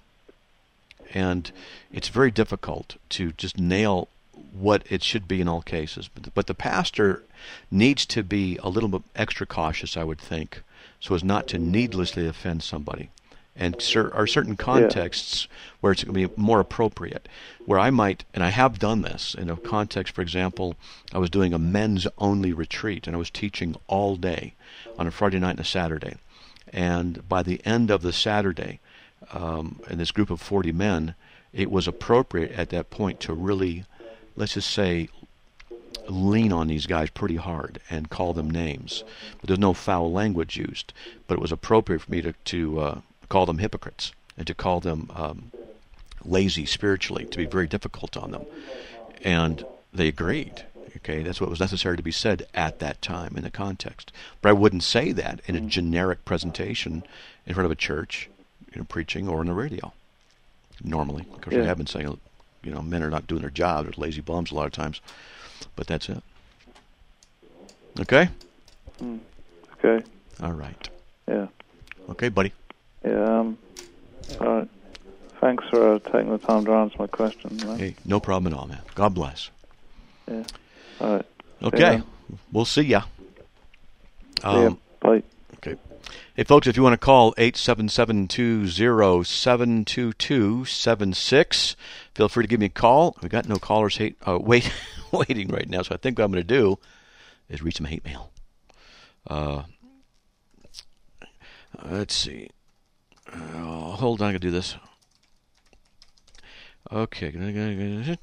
And it's very difficult to just nail what it should be in all cases. But, but the pastor needs to be a little bit extra cautious, I would think, so as not to needlessly offend somebody. And there are certain contexts where it's going to be more appropriate, where I might, and I have done this, in a context, for example, I was doing a men's-only retreat, and I was teaching all day on a Friday night and a Saturday. And by the end of the Saturday, um, in this group of forty men, it was appropriate at that point to really, let's just say, lean on these guys pretty hard and call them names. But there's no foul language used. But it was appropriate for me to, to uh, call them hypocrites and to call them um, lazy spiritually, to be very difficult on them. And they agreed. Okay, that's what was necessary to be said at that time in the context. But I wouldn't say that in a generic presentation in front of a church, you know, preaching or on the radio. Normally, of course, Yeah. I have been saying, you know, men are not doing their job. They're lazy bums a lot of times. But that's it. Okay? Mm. Okay. All right. Yeah. Okay, buddy. Yeah. Um. All right. Thanks for uh, taking the time to answer my question, man. Hey, no problem at all, man. God bless. Yeah. All right. Okay. Yeah. We'll see ya. Yeah. Um, Bye. Okay. Hey, folks, if you want to call eight seven seven, two zero seven, two two seven six, feel free to give me a call. We've got no callers hate, uh, wait, waiting right now, so I think what I'm going to do is read some hate mail. Uh, let's see. Uh, hold on, I can do this. Okay, going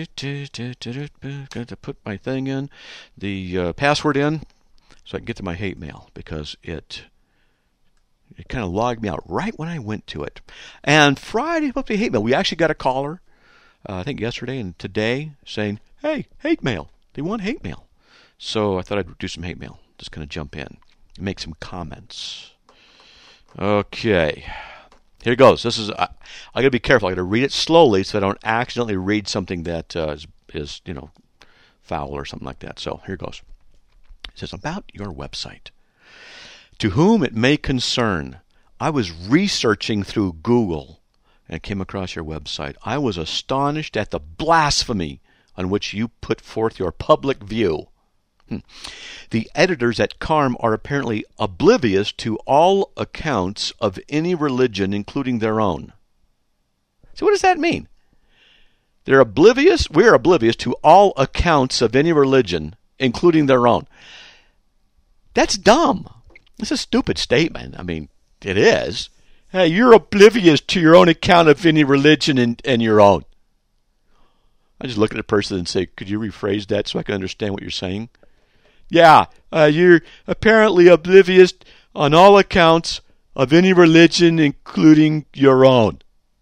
to put my thing in, the uh, password in, so I can get to my hate mail, because it it kind of logged me out right when I went to it. And Friday, supposed to be hate mail. We actually got a caller, uh, I think yesterday and today, saying, hey, hate mail. They want hate mail. So I thought I'd do some hate mail. Just going to jump in and make some comments. Okay. Here goes. This is, I, I got to be careful. I got to read it slowly so I don't accidentally read something that uh, is, is, you know, foul or something like that. So here goes. It says, about your website. To whom it may concern, I was researching through Google and came across your website. I was astonished at the blasphemy on which you put forth your public view. Hmm. The editors at Carm are apparently oblivious to all accounts of any religion, including their own. So what does that mean? They're oblivious? We're oblivious to all accounts of any religion, including their own. That's dumb. It's a stupid statement. I mean, it is. Hey, you're oblivious to your own account of any religion and, and your own. I just look at the person and say, could you rephrase that so I can understand what you're saying? Yeah, uh, you're apparently oblivious on all accounts of any religion, including your own.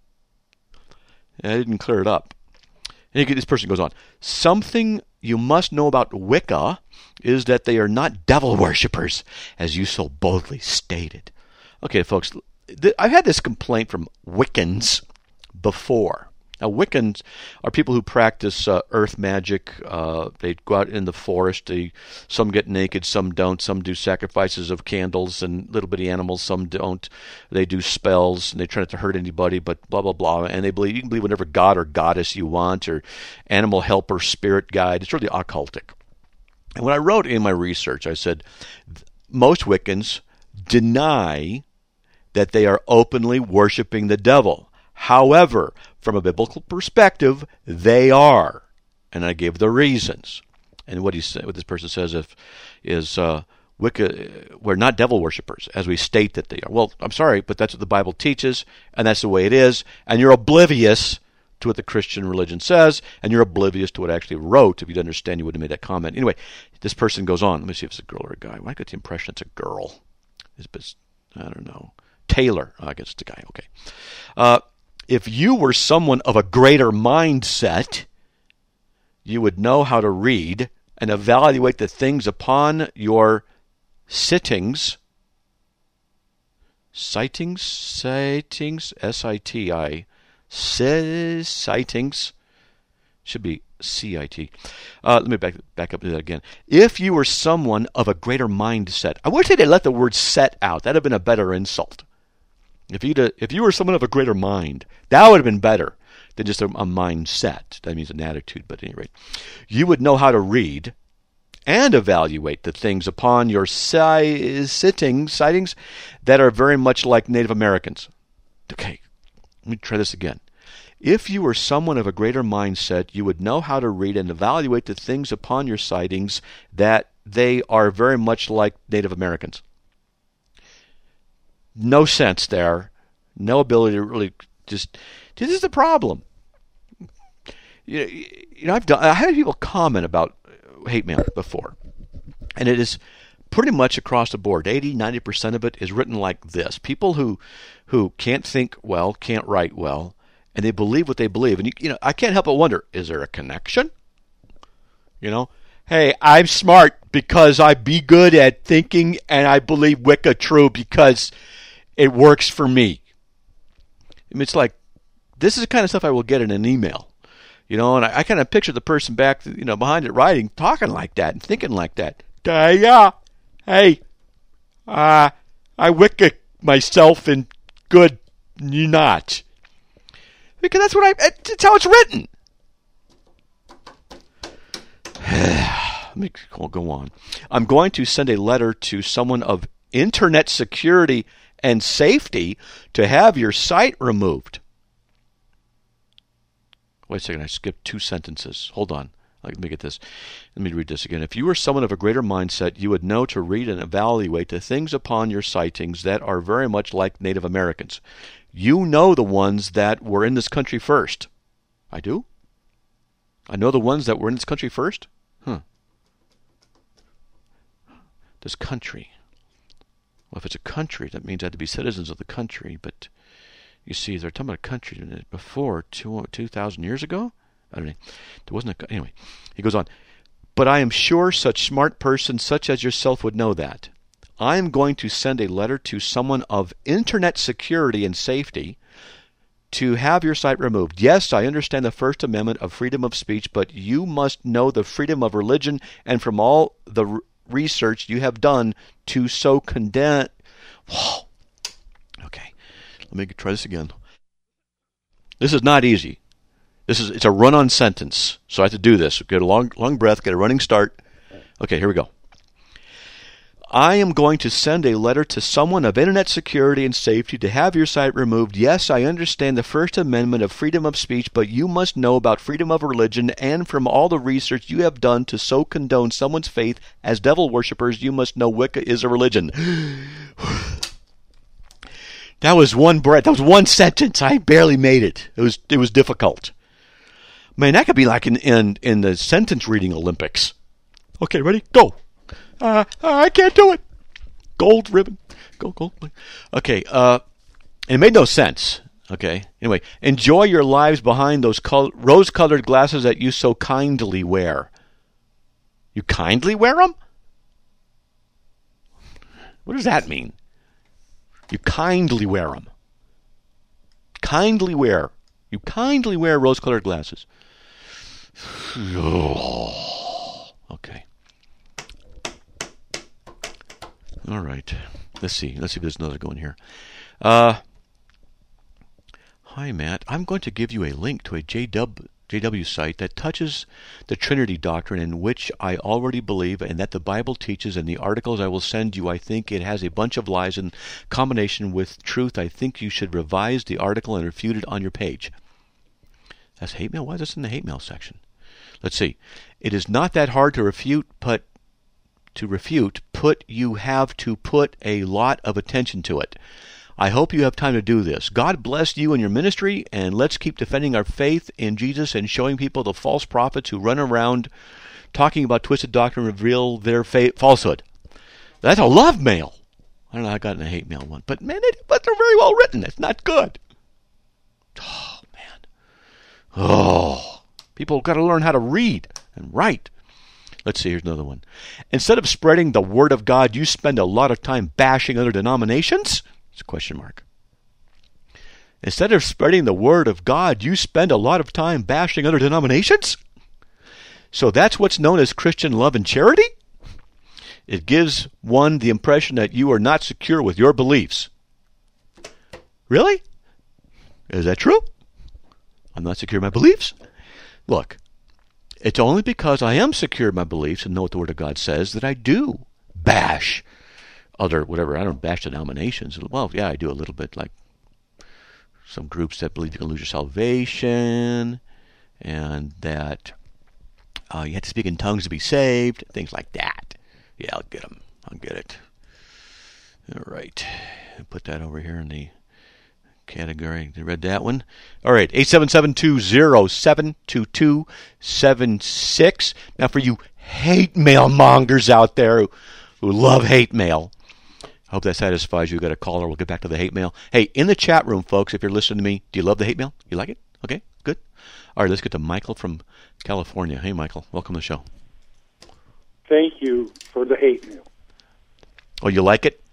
And I didn't clear it up. And this person goes on. Something you must know about Wicca is that they are not devil worshippers, as you so boldly stated. Okay, folks, th- I've had this complaint from Wiccans before. Now, Wiccans are people who practice uh, earth magic. Uh, they go out in the forest. They, some get naked, some don't. Some do sacrifices of candles and little bitty animals. Some don't. They do spells, and they try not to hurt anybody, but blah, blah, blah. And they believe you can believe whatever god or goddess you want, or animal helper, spirit guide. It's really occultic. And when I wrote in my research, I said, most Wiccans deny that they are openly worshiping the devil. However, from a biblical perspective, they are. And I gave the reasons. And what he said, what this person says if, is uh, Wicca, we're not devil worshippers, as we state that they are. Well, I'm sorry, but that's what the Bible teaches, and that's the way it is. And you're oblivious to what the Christian religion says, and you're oblivious to what I actually wrote. If you'd understand, you would have made that comment. Anyway, this person goes on. Let me see if it's a girl or a guy. Well, I get the impression it's a girl. It's, I don't know. Taylor. Oh, I guess it's a guy. Okay. Uh, If you were someone of a greater mindset, you would know how to read and evaluate the things upon your sittings. Sightings? Sightings? S I T I. Sightings. Should be C I T. Uh, let me back, back up to that again. If you were someone of a greater mindset. I wish they'd let the word set out. That would have been a better insult. If you if you were someone of a greater mind, that would have been better than just a, a mindset. That means an attitude, but at any rate. You would know how to read and evaluate the things upon your si- sittings, sightings that are very much like Native Americans. Okay, let me try this again. If you were someone of a greater mindset, you would know how to read and evaluate the things upon your sightings that they are very much like Native Americans. No sense there. No ability to really just... This is the problem. You know, you know I've done, I had people comment about hate mail before. And it is pretty much across the board. eighty, ninety percent of it is written like this. People who who can't think well, can't write well, and they believe what they believe. And, you, you know, I can't help but wonder, is there a connection? You know? Hey, I'm smart because I be good at thinking, and I believe Wicca true because... it works for me. I mean, it's like, this is the kind of stuff I will get in an email. You know, and I, I kind of picture the person back, you know, behind it writing, talking like that and thinking like that. Uh, yeah, hey, uh, I Wicca myself and good, you not. Because that's what I, it's how it's written. Let me go on. I'm going to send a letter to someone of internet security and safety to have your site removed. Wait a second, I skipped two sentences. Hold on. Let me get this. Let me read this again. If you were someone of a greater mindset, you would know to read and evaluate the things upon your sightings that are very much like Native Americans. You know the ones that were in this country first. I do? I know the ones that were in this country first? Huh. This country. Well, if it's a country, that means I had to be citizens of the country. But you see, they're talking about a country before two two thousand years ago. I don't know. There wasn't a anyway. He goes on. But I am sure such smart persons such as yourself would know that. I am going to send a letter to someone of internet security and safety to have your site removed. Yes, I understand the First Amendment of freedom of speech, but you must know the freedom of religion, and from all the r- research you have done to so condemn. Whoa. Okay, let me try this again. This is not easy. This is it's a run-on sentence, so I have to do this. Get a long, long breath, get a running start. Okay, here we go. I am going to send a letter to someone of internet security and safety to have your site removed. Yes, I understand the First Amendment of freedom of speech, but you must know about freedom of religion, and from all the research you have done to so condone someone's faith as devil worshippers, you must know Wicca is a religion. That was one breath. That was one sentence. I barely made it. It was it was difficult. Man, that could be like in, in, in the sentence reading Olympics. Okay, ready? Go. Uh, I can't do it. Gold ribbon. Go, go. Okay, uh, it made no sense. Okay, anyway, enjoy your lives behind those col- rose-colored glasses that you so kindly wear. You kindly wear them? What does that mean? You kindly wear them. Kindly wear. You kindly wear rose-colored glasses. Okay. All right. Let's see. Let's see if there's another going here. Uh, hi, Matt. I'm going to give you a link to a J W, J W site that touches the Trinity doctrine, in which I already believe and that the Bible teaches. In the articles I will send you, I think it has a bunch of lies in combination with truth. I think you should revise the article and refute it on your page. That's hate mail? Why is this in the hate mail section? Let's see. It is not that hard to refute, but to refute, put you have to put a lot of attention to it. I hope you have time to do this. God bless you and your ministry, and let's keep defending our faith in Jesus and showing people the false prophets who run around talking about twisted doctrine reveal their fa- falsehood. That's a love mail. I don't know how I got in a hate mail one, but man, it, but they're very well written. It's not good. Oh, man. Oh, people got to learn how to read and write. Let's see, here's another one. Instead of spreading the word of God, you spend a lot of time bashing other denominations? It's a question mark. Instead of spreading the word of God, you spend a lot of time bashing other denominations? So that's what's known as Christian love and charity? It gives one the impression that you are not secure with your beliefs. Really? Is that true? I'm not secure in my beliefs? Look, it's only because I am secure in my beliefs and know what the Word of God says that I do bash other, whatever, I don't bash denominations. Well, yeah, I do a little bit, like some groups that believe you can lose your salvation and that uh, you have to speak in tongues to be saved, things like that. Yeah, I'll get them. I'll get it. All right. Put that over here in the category. You read that one? All right. eight seven seven, two zero seven, two two seven six. Now, for you hate mail mongers out there who, who love hate mail, I hope that satisfies you. Got a caller. We'll get back to the hate mail. Hey, in the chat room, folks, if you're listening to me, do you love the hate mail? You like it? Okay, good. All right, let's get to Michael from California. Hey, Michael. Welcome to the show. Thank you for the hate mail. Oh, you like it?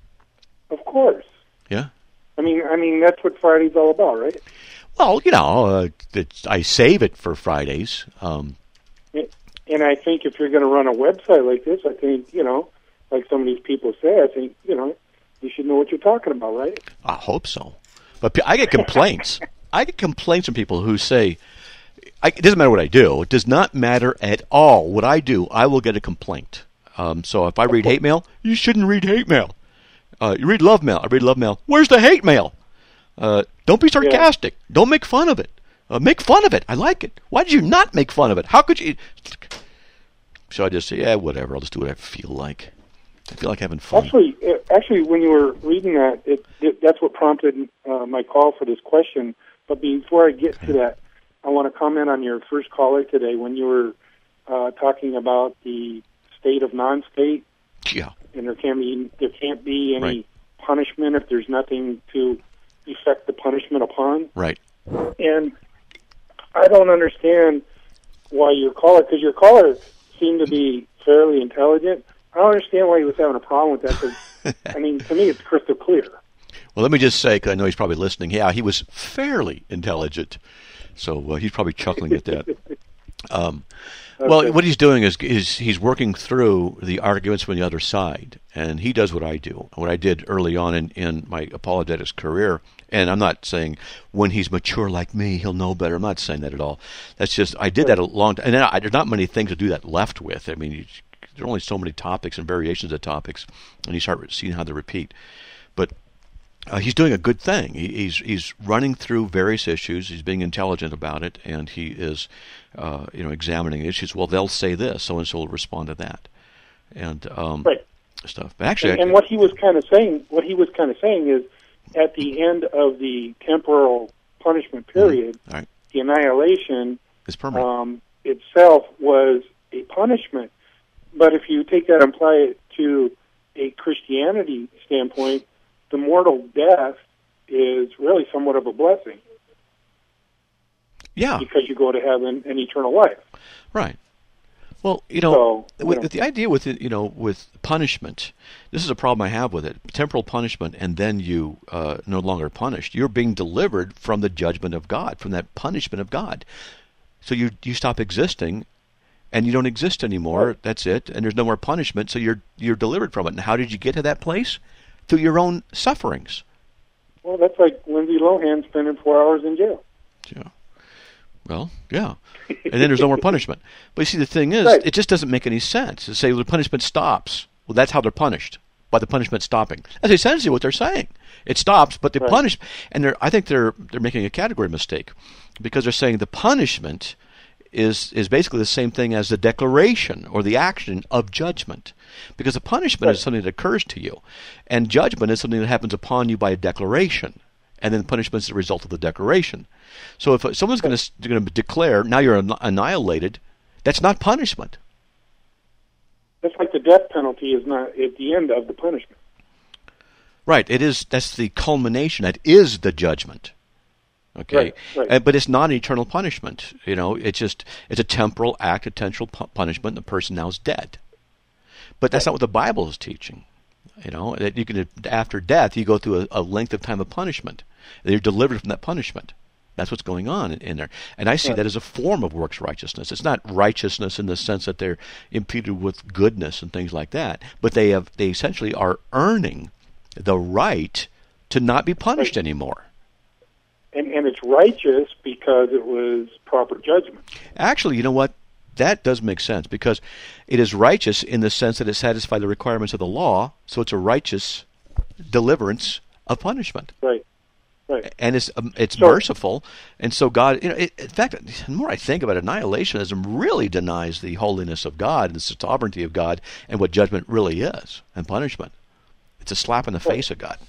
Of course. Yeah? I mean, I mean that's what Friday's all about, right? Well, you know, uh, it's, I save it for Fridays. Um, and I think if you're going to run a website like this, I think, you know, like some of these people say, I think, you know, you should know what you're talking about, right? I hope so. But I get complaints. I get complaints from people who say, I, it doesn't matter what I do. It does not matter at all what I do. I will get a complaint. Um, so if I read hate mail, you shouldn't read hate mail. Uh, you read love mail. I read love mail. Where's the hate mail? Uh, don't be sarcastic. Yeah. Don't make fun of it. Uh, make fun of it. I like it. Why did you not make fun of it? How could you? So I just say, yeah, whatever. I'll just do what I feel like. I feel like having fun. Actually, actually, when you were reading that, it, it, that's what prompted uh, my call for this question. But before I get okay. to that, I want to comment on your first caller today when you were uh, talking about the state of non-state. Yeah. And there can be there can't be any right. punishment if there's nothing to effect the punishment upon. Right. And I don't understand why your caller, because your caller seemed to be fairly intelligent. I don't understand why he was having a problem with that. Cause, I mean, to me, it's crystal clear. Well, let me just say, because I know he's probably listening. Yeah, he was fairly intelligent, so uh, he's probably chuckling at that. Um, okay. Well, what he's doing is, is he's working through the arguments from the other side, and he does what I do, what I did early on in, in my apologetics career. And I'm not saying when he's mature like me, he'll know better. I'm not saying that at all. That's just, I did that a long time. And I, there's not many things to do that left with. I mean, you, there are only so many topics and variations of topics, and you start seeing how they repeat. But uh, he's doing a good thing. He, he's he's running through various issues. He's being intelligent about it, and he is, uh, you know, examining issues. Well, they'll say this, so and so will respond to that, and um, right. stuff. But actually, and, and what he was kind of saying, what he was kind of saying is, at the end of the temporal punishment period, mm-hmm. right. the annihilation is permanent. Um, itself was a punishment. But if you take that and apply it to a Christianity standpoint, the mortal death is really somewhat of a blessing. Yeah. Because you go to heaven and eternal life. Right. Well, you know, So, you with, know. with the idea with it, you know, with punishment, this is a problem I have with it. Temporal punishment, and then you uh, no longer punished. You're being delivered from the judgment of God, from that punishment of God. So you you stop existing, and you don't exist anymore. Right. That's it. And there's no more punishment. So you're you're delivered from it. And how did you get to that place? Through your own sufferings. Well, that's like Lindsay Lohan spending four hours in jail. Yeah. Well, yeah. And then there's no more punishment. But you see, the thing is, Right. it just doesn't make any sense to say, well, the punishment stops. Well, that's how they're punished, by the punishment stopping. That's essentially what they're saying. It stops, but they Right. punish. And they're, I think they're they're making a category mistake, because they're saying the punishment is is basically the same thing as the declaration or the action of judgment. Because the punishment Right. is something that occurs to you, and judgment is something that happens upon you by a declaration. And then punishment is the result of the declaration. So if someone's going to going to declare, now you're anni- annihilated, that's not punishment. That's like the death penalty is not at the end of the punishment. Right. It is. That's the culmination. That is the judgment. Okay. Right, right. Uh, but it's not an eternal punishment. You know, it's just it's a temporal act, a temporal pu- punishment. And the person now is dead. But that's not what the Bible is teaching. You know, that you can after death you go through a, a length of time of punishment. You're delivered from that punishment. That's what's going on in, in there. And I see Right. that as a form of works righteousness. It's not righteousness in the sense that they're imputed with goodness and things like that, but they have they essentially are earning the right to not be punished anymore. And and it's righteous because it was proper judgment. Actually, you know what? That does make sense, because it is righteous in the sense that it satisfies the requirements of the law, so it's a righteous deliverance of punishment. Right. Right. And it's um, it's So- merciful, and so God, you know, it, in fact, the more I think about it, annihilationism really denies the holiness of God and the sovereignty of God and what judgment really is and punishment. It's a slap in the face of God.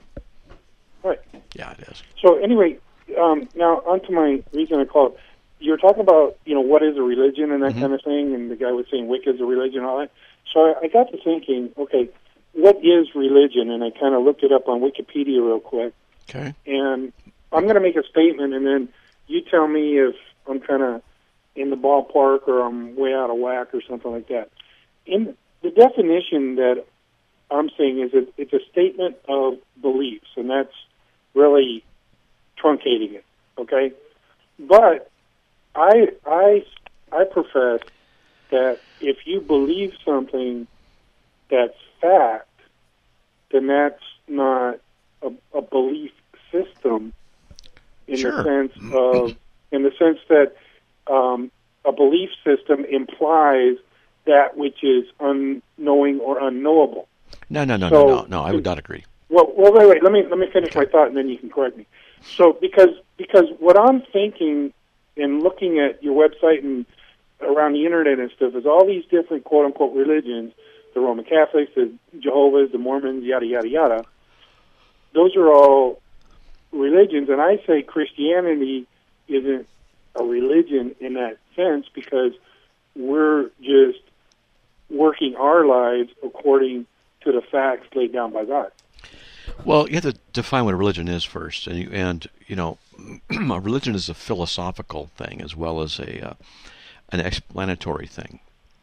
Right. Yeah, it is. So anyway, um, now on to my reason I called. You were talking about, you know, what is a religion and that Mhm. kind of thing, and the guy was saying Wicca is a religion and all that. So I, I got to thinking, okay, what is religion? And I kind of looked it up on Wikipedia real quick. Okay. And I'm going to make a statement, and then you tell me if I'm kind of in the ballpark or I'm way out of whack or something like that. In the definition that I'm saying is it, it's a statement of beliefs, and that's really truncating it. Okay, but I I I profess that if you believe something that's fact, then that's not a, a belief system in Sure. the sense of in the sense that um, a belief system implies that which is unknowing or unknowable. No, no, no, So- no, no, no. I would not agree. Well, well, wait, wait. Let me let me finish my thought, and then you can correct me. So, because because what I'm thinking in looking at your website and around the internet and stuff is all these different quote unquote religions, the Roman Catholics, the Jehovah's, the Mormons, yada yada yada. Those are all religions, and I say Christianity isn't a religion in that sense because we're just working our lives according to the facts laid down by God. Well, you have to define what a religion is first, and you, and you know, a religion is a philosophical thing as well as a uh, an explanatory thing.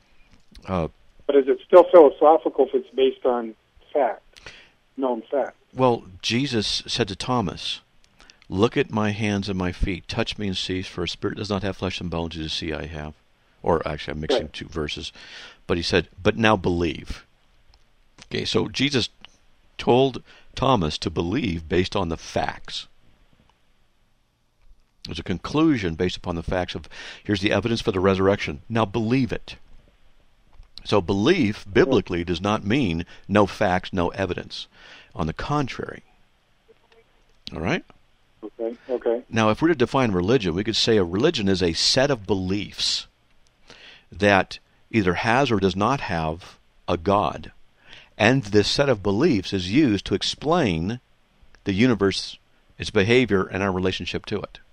Uh, But is it still philosophical if it's based on fact, known fact? well, Jesus said to Thomas, "Look at my hands and my feet. Touch me and see, for a spirit does not have flesh and bones, as you see I have." Or actually, I'm mixing Right. two verses. But he said, "But now believe." Okay, so Jesus told Thomas to believe based on the facts. There's a conclusion based upon the facts of, here's the evidence for the resurrection. Now believe it. So belief, biblically, does not mean no facts, no evidence. On the contrary. All right? Okay, okay. Now, if we're to define religion, we could say a religion is a set of beliefs that either has or does not have a God. And this set of beliefs is used to explain the universe, its behavior, and our relationship to it.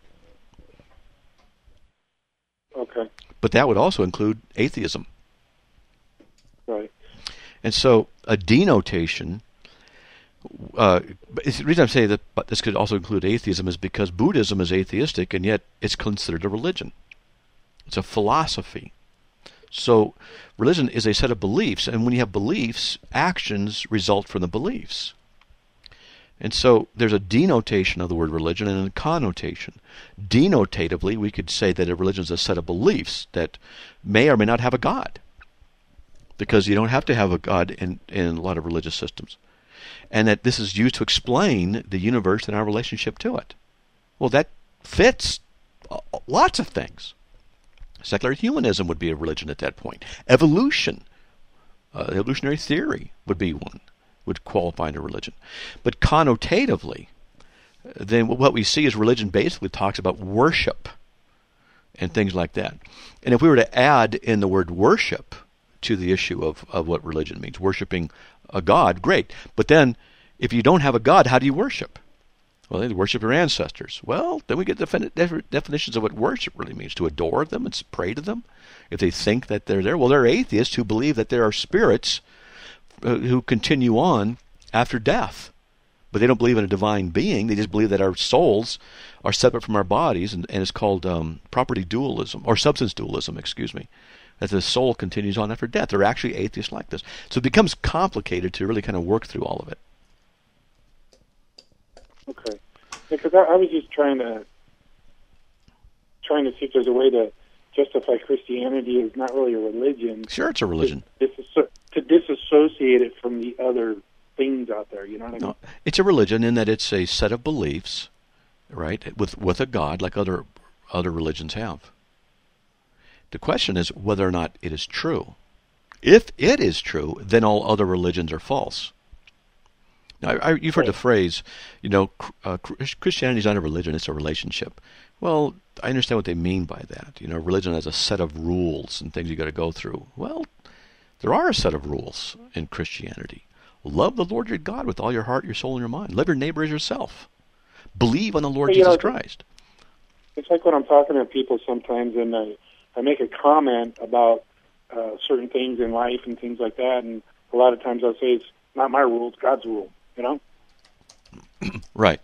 Okay, But that would also include atheism. right. And so a denotation, uh, the reason I'm saying that but this could also include atheism is because Buddhism is atheistic, and yet it's considered a religion. It's a philosophy. So religion is a set of beliefs, and when you have beliefs, actions result from the beliefs. And so there's a denotation of the word religion and a connotation. Denotatively, we could say that a religion is a set of beliefs that may or may not have a God, because you don't have to have a God in, in a lot of religious systems. And that this is used to explain the universe and our relationship to it. Well, that fits lots of things. Secular humanism would be a religion at that point. Evolution, uh, evolutionary theory would be one, would qualify into religion. But connotatively, then what we see is religion basically talks about worship and things like that. And if we were to add in the word worship to the issue of, of what religion means, worshiping a God, great. But then, if you don't have a God, how do you worship? Well, they worship your ancestors. Well, then we get defin- definitions of what worship really means. To adore them and pray to them. If they think that they're there. Well, there are atheists who believe that there are spirits uh, who continue on after death. But they don't believe in a divine being. They just believe that our souls are separate from our bodies, and, and it's called um, property dualism, or substance dualism, excuse me. That the soul continues on after death. They're actually atheists like this. So it becomes complicated to really kind of work through all of it. Okay, because I, I was just trying to trying to see if there's a way to justify Christianity as not really a religion. Sure, it's a religion. To, disasso- to disassociate it from the other things out there. You know what I mean? No, it's a religion in that it's a set of beliefs, right, with with a God like other other religions have. The question is whether or not it is true. If it is true, then all other religions are false. Now, I, you've heard the phrase, you know, uh, Christianity is not a religion, it's a relationship. Well, I understand what they mean by that. You know, religion has a set of rules and things you got to go through. Well, there are a set of rules in Christianity. Love the Lord your God with all your heart, your soul, and your mind. Love your neighbor as yourself. Believe on the Lord well, you Jesus know, Christ. It's like when I'm talking to people sometimes, and I, I make a comment about uh, certain things in life and things like that, and a lot of times I'll say it's not my rule, it's God's rule. You know, right.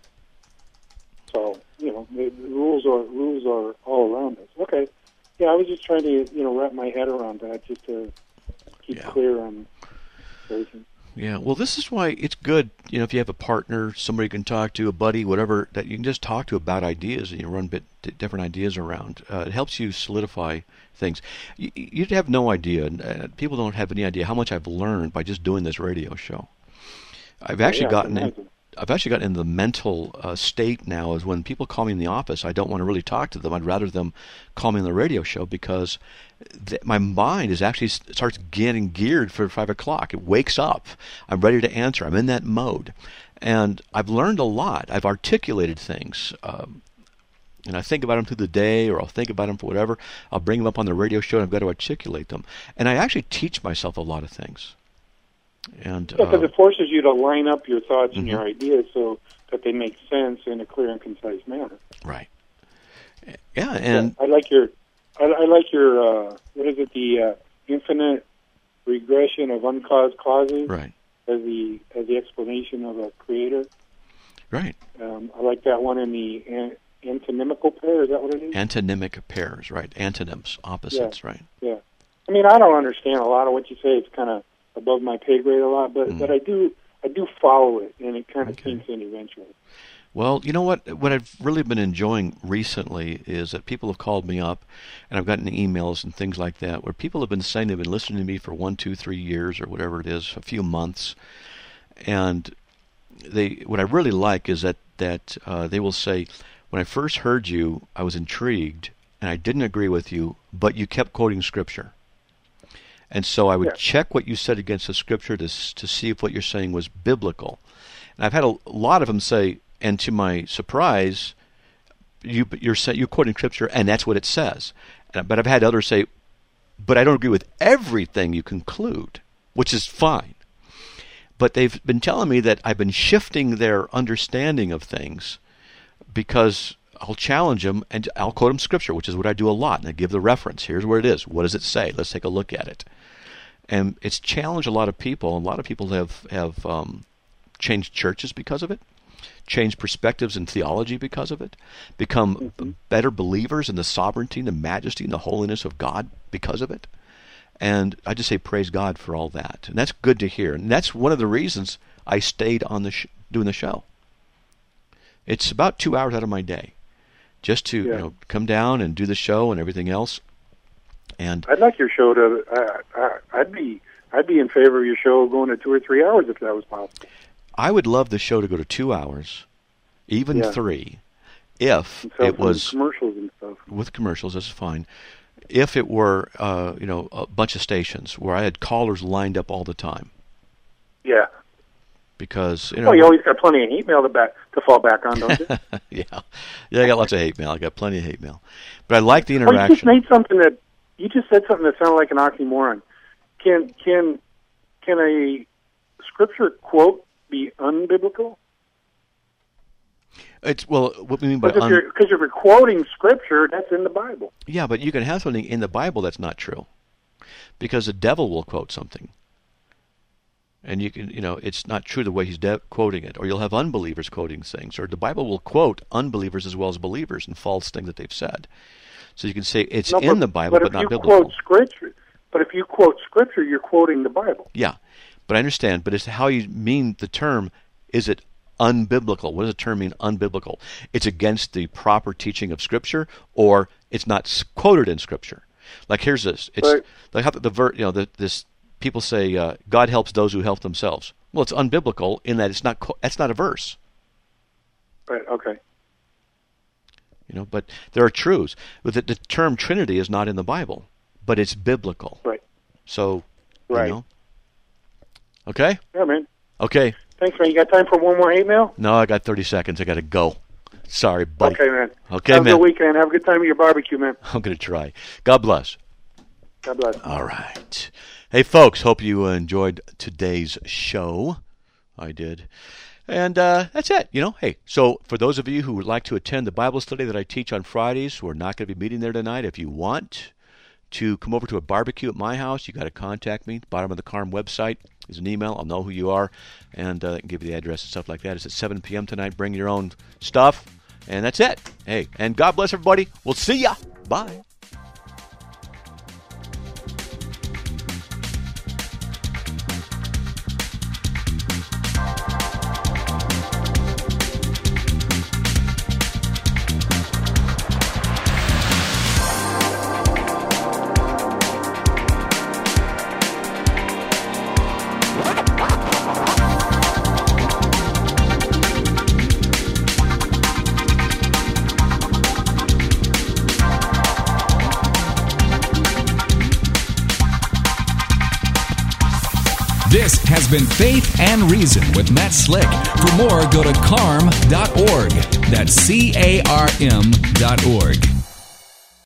So you know, the, the rules are rules are all around us. Okay, yeah, I was just trying to you know wrap my head around that, just to keep yeah. clear on everything. Yeah, well, this is why it's good, you know, if you have a partner, somebody you can talk to, a buddy, whatever, that you can just talk to about ideas and you run bit different ideas around. Uh, it helps you solidify things. You, you'd have no idea, uh, people don't have any idea how much I've learned by just doing this radio show. I've actually yeah, gotten in, I've actually gotten in the mental uh, state now is when people call me in the office, I don't want to really talk to them. I'd rather them call me on the radio show because th- my mind is actually starts getting geared for five o'clock. It wakes up. I'm ready to answer. I'm in that mode. And I've learned a lot. I've articulated things. Um, and I think about them through the day, or I'll think about them for whatever. I'll bring them up on the radio show and I've got to articulate them. And I actually teach myself a lot of things. And yeah, because uh, it forces you to line up your thoughts and mm-hmm. your ideas so that they make sense in a clear and concise manner. Right. Yeah, and yeah, I like your, I, I like your, uh, what is it, the uh, infinite regression of uncaused causes, right, as the as the explanation of a creator. Right. Um, I like that one in the an, antonymical pair. Is that what it is? Antonymic pairs, right? Antonyms, opposites, yeah. right? Yeah. I mean, I don't understand a lot of what you say. It's kind of above my pay grade a lot, but mm. but I do I do follow it, and it kind of okay. sinks in eventually. Well, you know what? What I've really been enjoying recently is that people have called me up, and I've gotten emails and things like that, where people have been saying they've been listening to me for one, two, three years, or whatever it is, a few months, and they. What I really like is that that uh, they will say, when I first heard you, I was intrigued, and I didn't agree with you, but you kept quoting Scripture. And so I would yeah. check what you said against the Scripture to to see if what you're saying was biblical. And I've had a, a lot of them say, and to my surprise, you, you're you're quoting Scripture, and that's what it says. And, but I've had others say, but I don't agree with everything you conclude, which is fine. But they've been telling me that I've been shifting their understanding of things because I'll challenge them, and I'll quote them Scripture, which is what I do a lot, and I give the reference. Here's where it is. What does it say? Let's take a look at it. And it's challenged a lot of people. A lot of people have, have um, changed churches because of it, changed perspectives in theology because of it, become mm-hmm. better believers in the sovereignty and the majesty and the holiness of God because of it. And I just say praise God for all that. And that's good to hear. And that's one of the reasons I stayed on the sh- doing the show. It's about two hours out of my day just to yeah. you know come down and do the show and everything else. And I'd like your show to. Uh, I, I'd be. I'd be in favor of your show going to two or three hours if that was possible. I would love the show to go to two hours, even yeah. three, if so it was commercials and stuff. With commercials, that's fine. If it were, uh, you know, a bunch of stations where I had callers lined up all the time. Yeah. Because you know, well, you always got plenty of hate mail to back to fall back on, don't you? yeah, yeah, I got lots of hate mail. I got plenty of hate mail, but I like the interaction. Well, you just made something that you just said something that sounded like an oxymoron. Can can can a scripture quote be unbiblical? It's well, what we mean by because un- if, you're, if you're quoting scripture, that's in the Bible. Yeah, but you can have something in the Bible that's not true, because the devil will quote something. And you can, you know, it's not true the way he's de- quoting it. Or you'll have unbelievers quoting things. Or the Bible will quote unbelievers as well as believers and false things that they've said. So you can say it's no, in but, the Bible, but, but not if you biblical. Quote scripture, but if you quote scripture, you're quoting the Bible. Yeah, but I understand. But it's how you mean the term. Is it unbiblical? What does the term mean, unbiblical? It's against the proper teaching of Scripture, or it's not quoted in Scripture. Like here's this. It's right. like how the, the ver- you know the, this. People say uh, God helps those who help themselves. Well, it's unbiblical in that it's not. Co- that's not a verse. Right. Okay. You know, but there are truths. But the, the term Trinity is not in the Bible, but it's biblical. Right. So, right. You know. Okay. Yeah, man. Okay. Thanks, man. You got time for one more hate mail? No, I got thirty seconds. I got to go. Sorry, buddy. Okay, man. Okay, Have man. Have a good weekend. Have a good time at your barbecue, man. I'm going to try. God bless. God bless. All right. Hey, folks, hope you enjoyed today's show. I did. And uh, that's it. You know, hey, so for those of you who would like to attend the Bible study that I teach on Fridays, we're not going to be meeting there tonight. If you want to come over to a barbecue at my house, you got to contact me. Bottom of the Carm website is an email. I'll know who you are, and uh, I can give you the address and stuff like that. It's at seven p.m. tonight. Bring your own stuff, and that's it. Hey, and God bless everybody. We'll see ya. Bye. This has been Faith and Reason with Matt Slick. For more, go to carm dot org. That's C A R M dot org.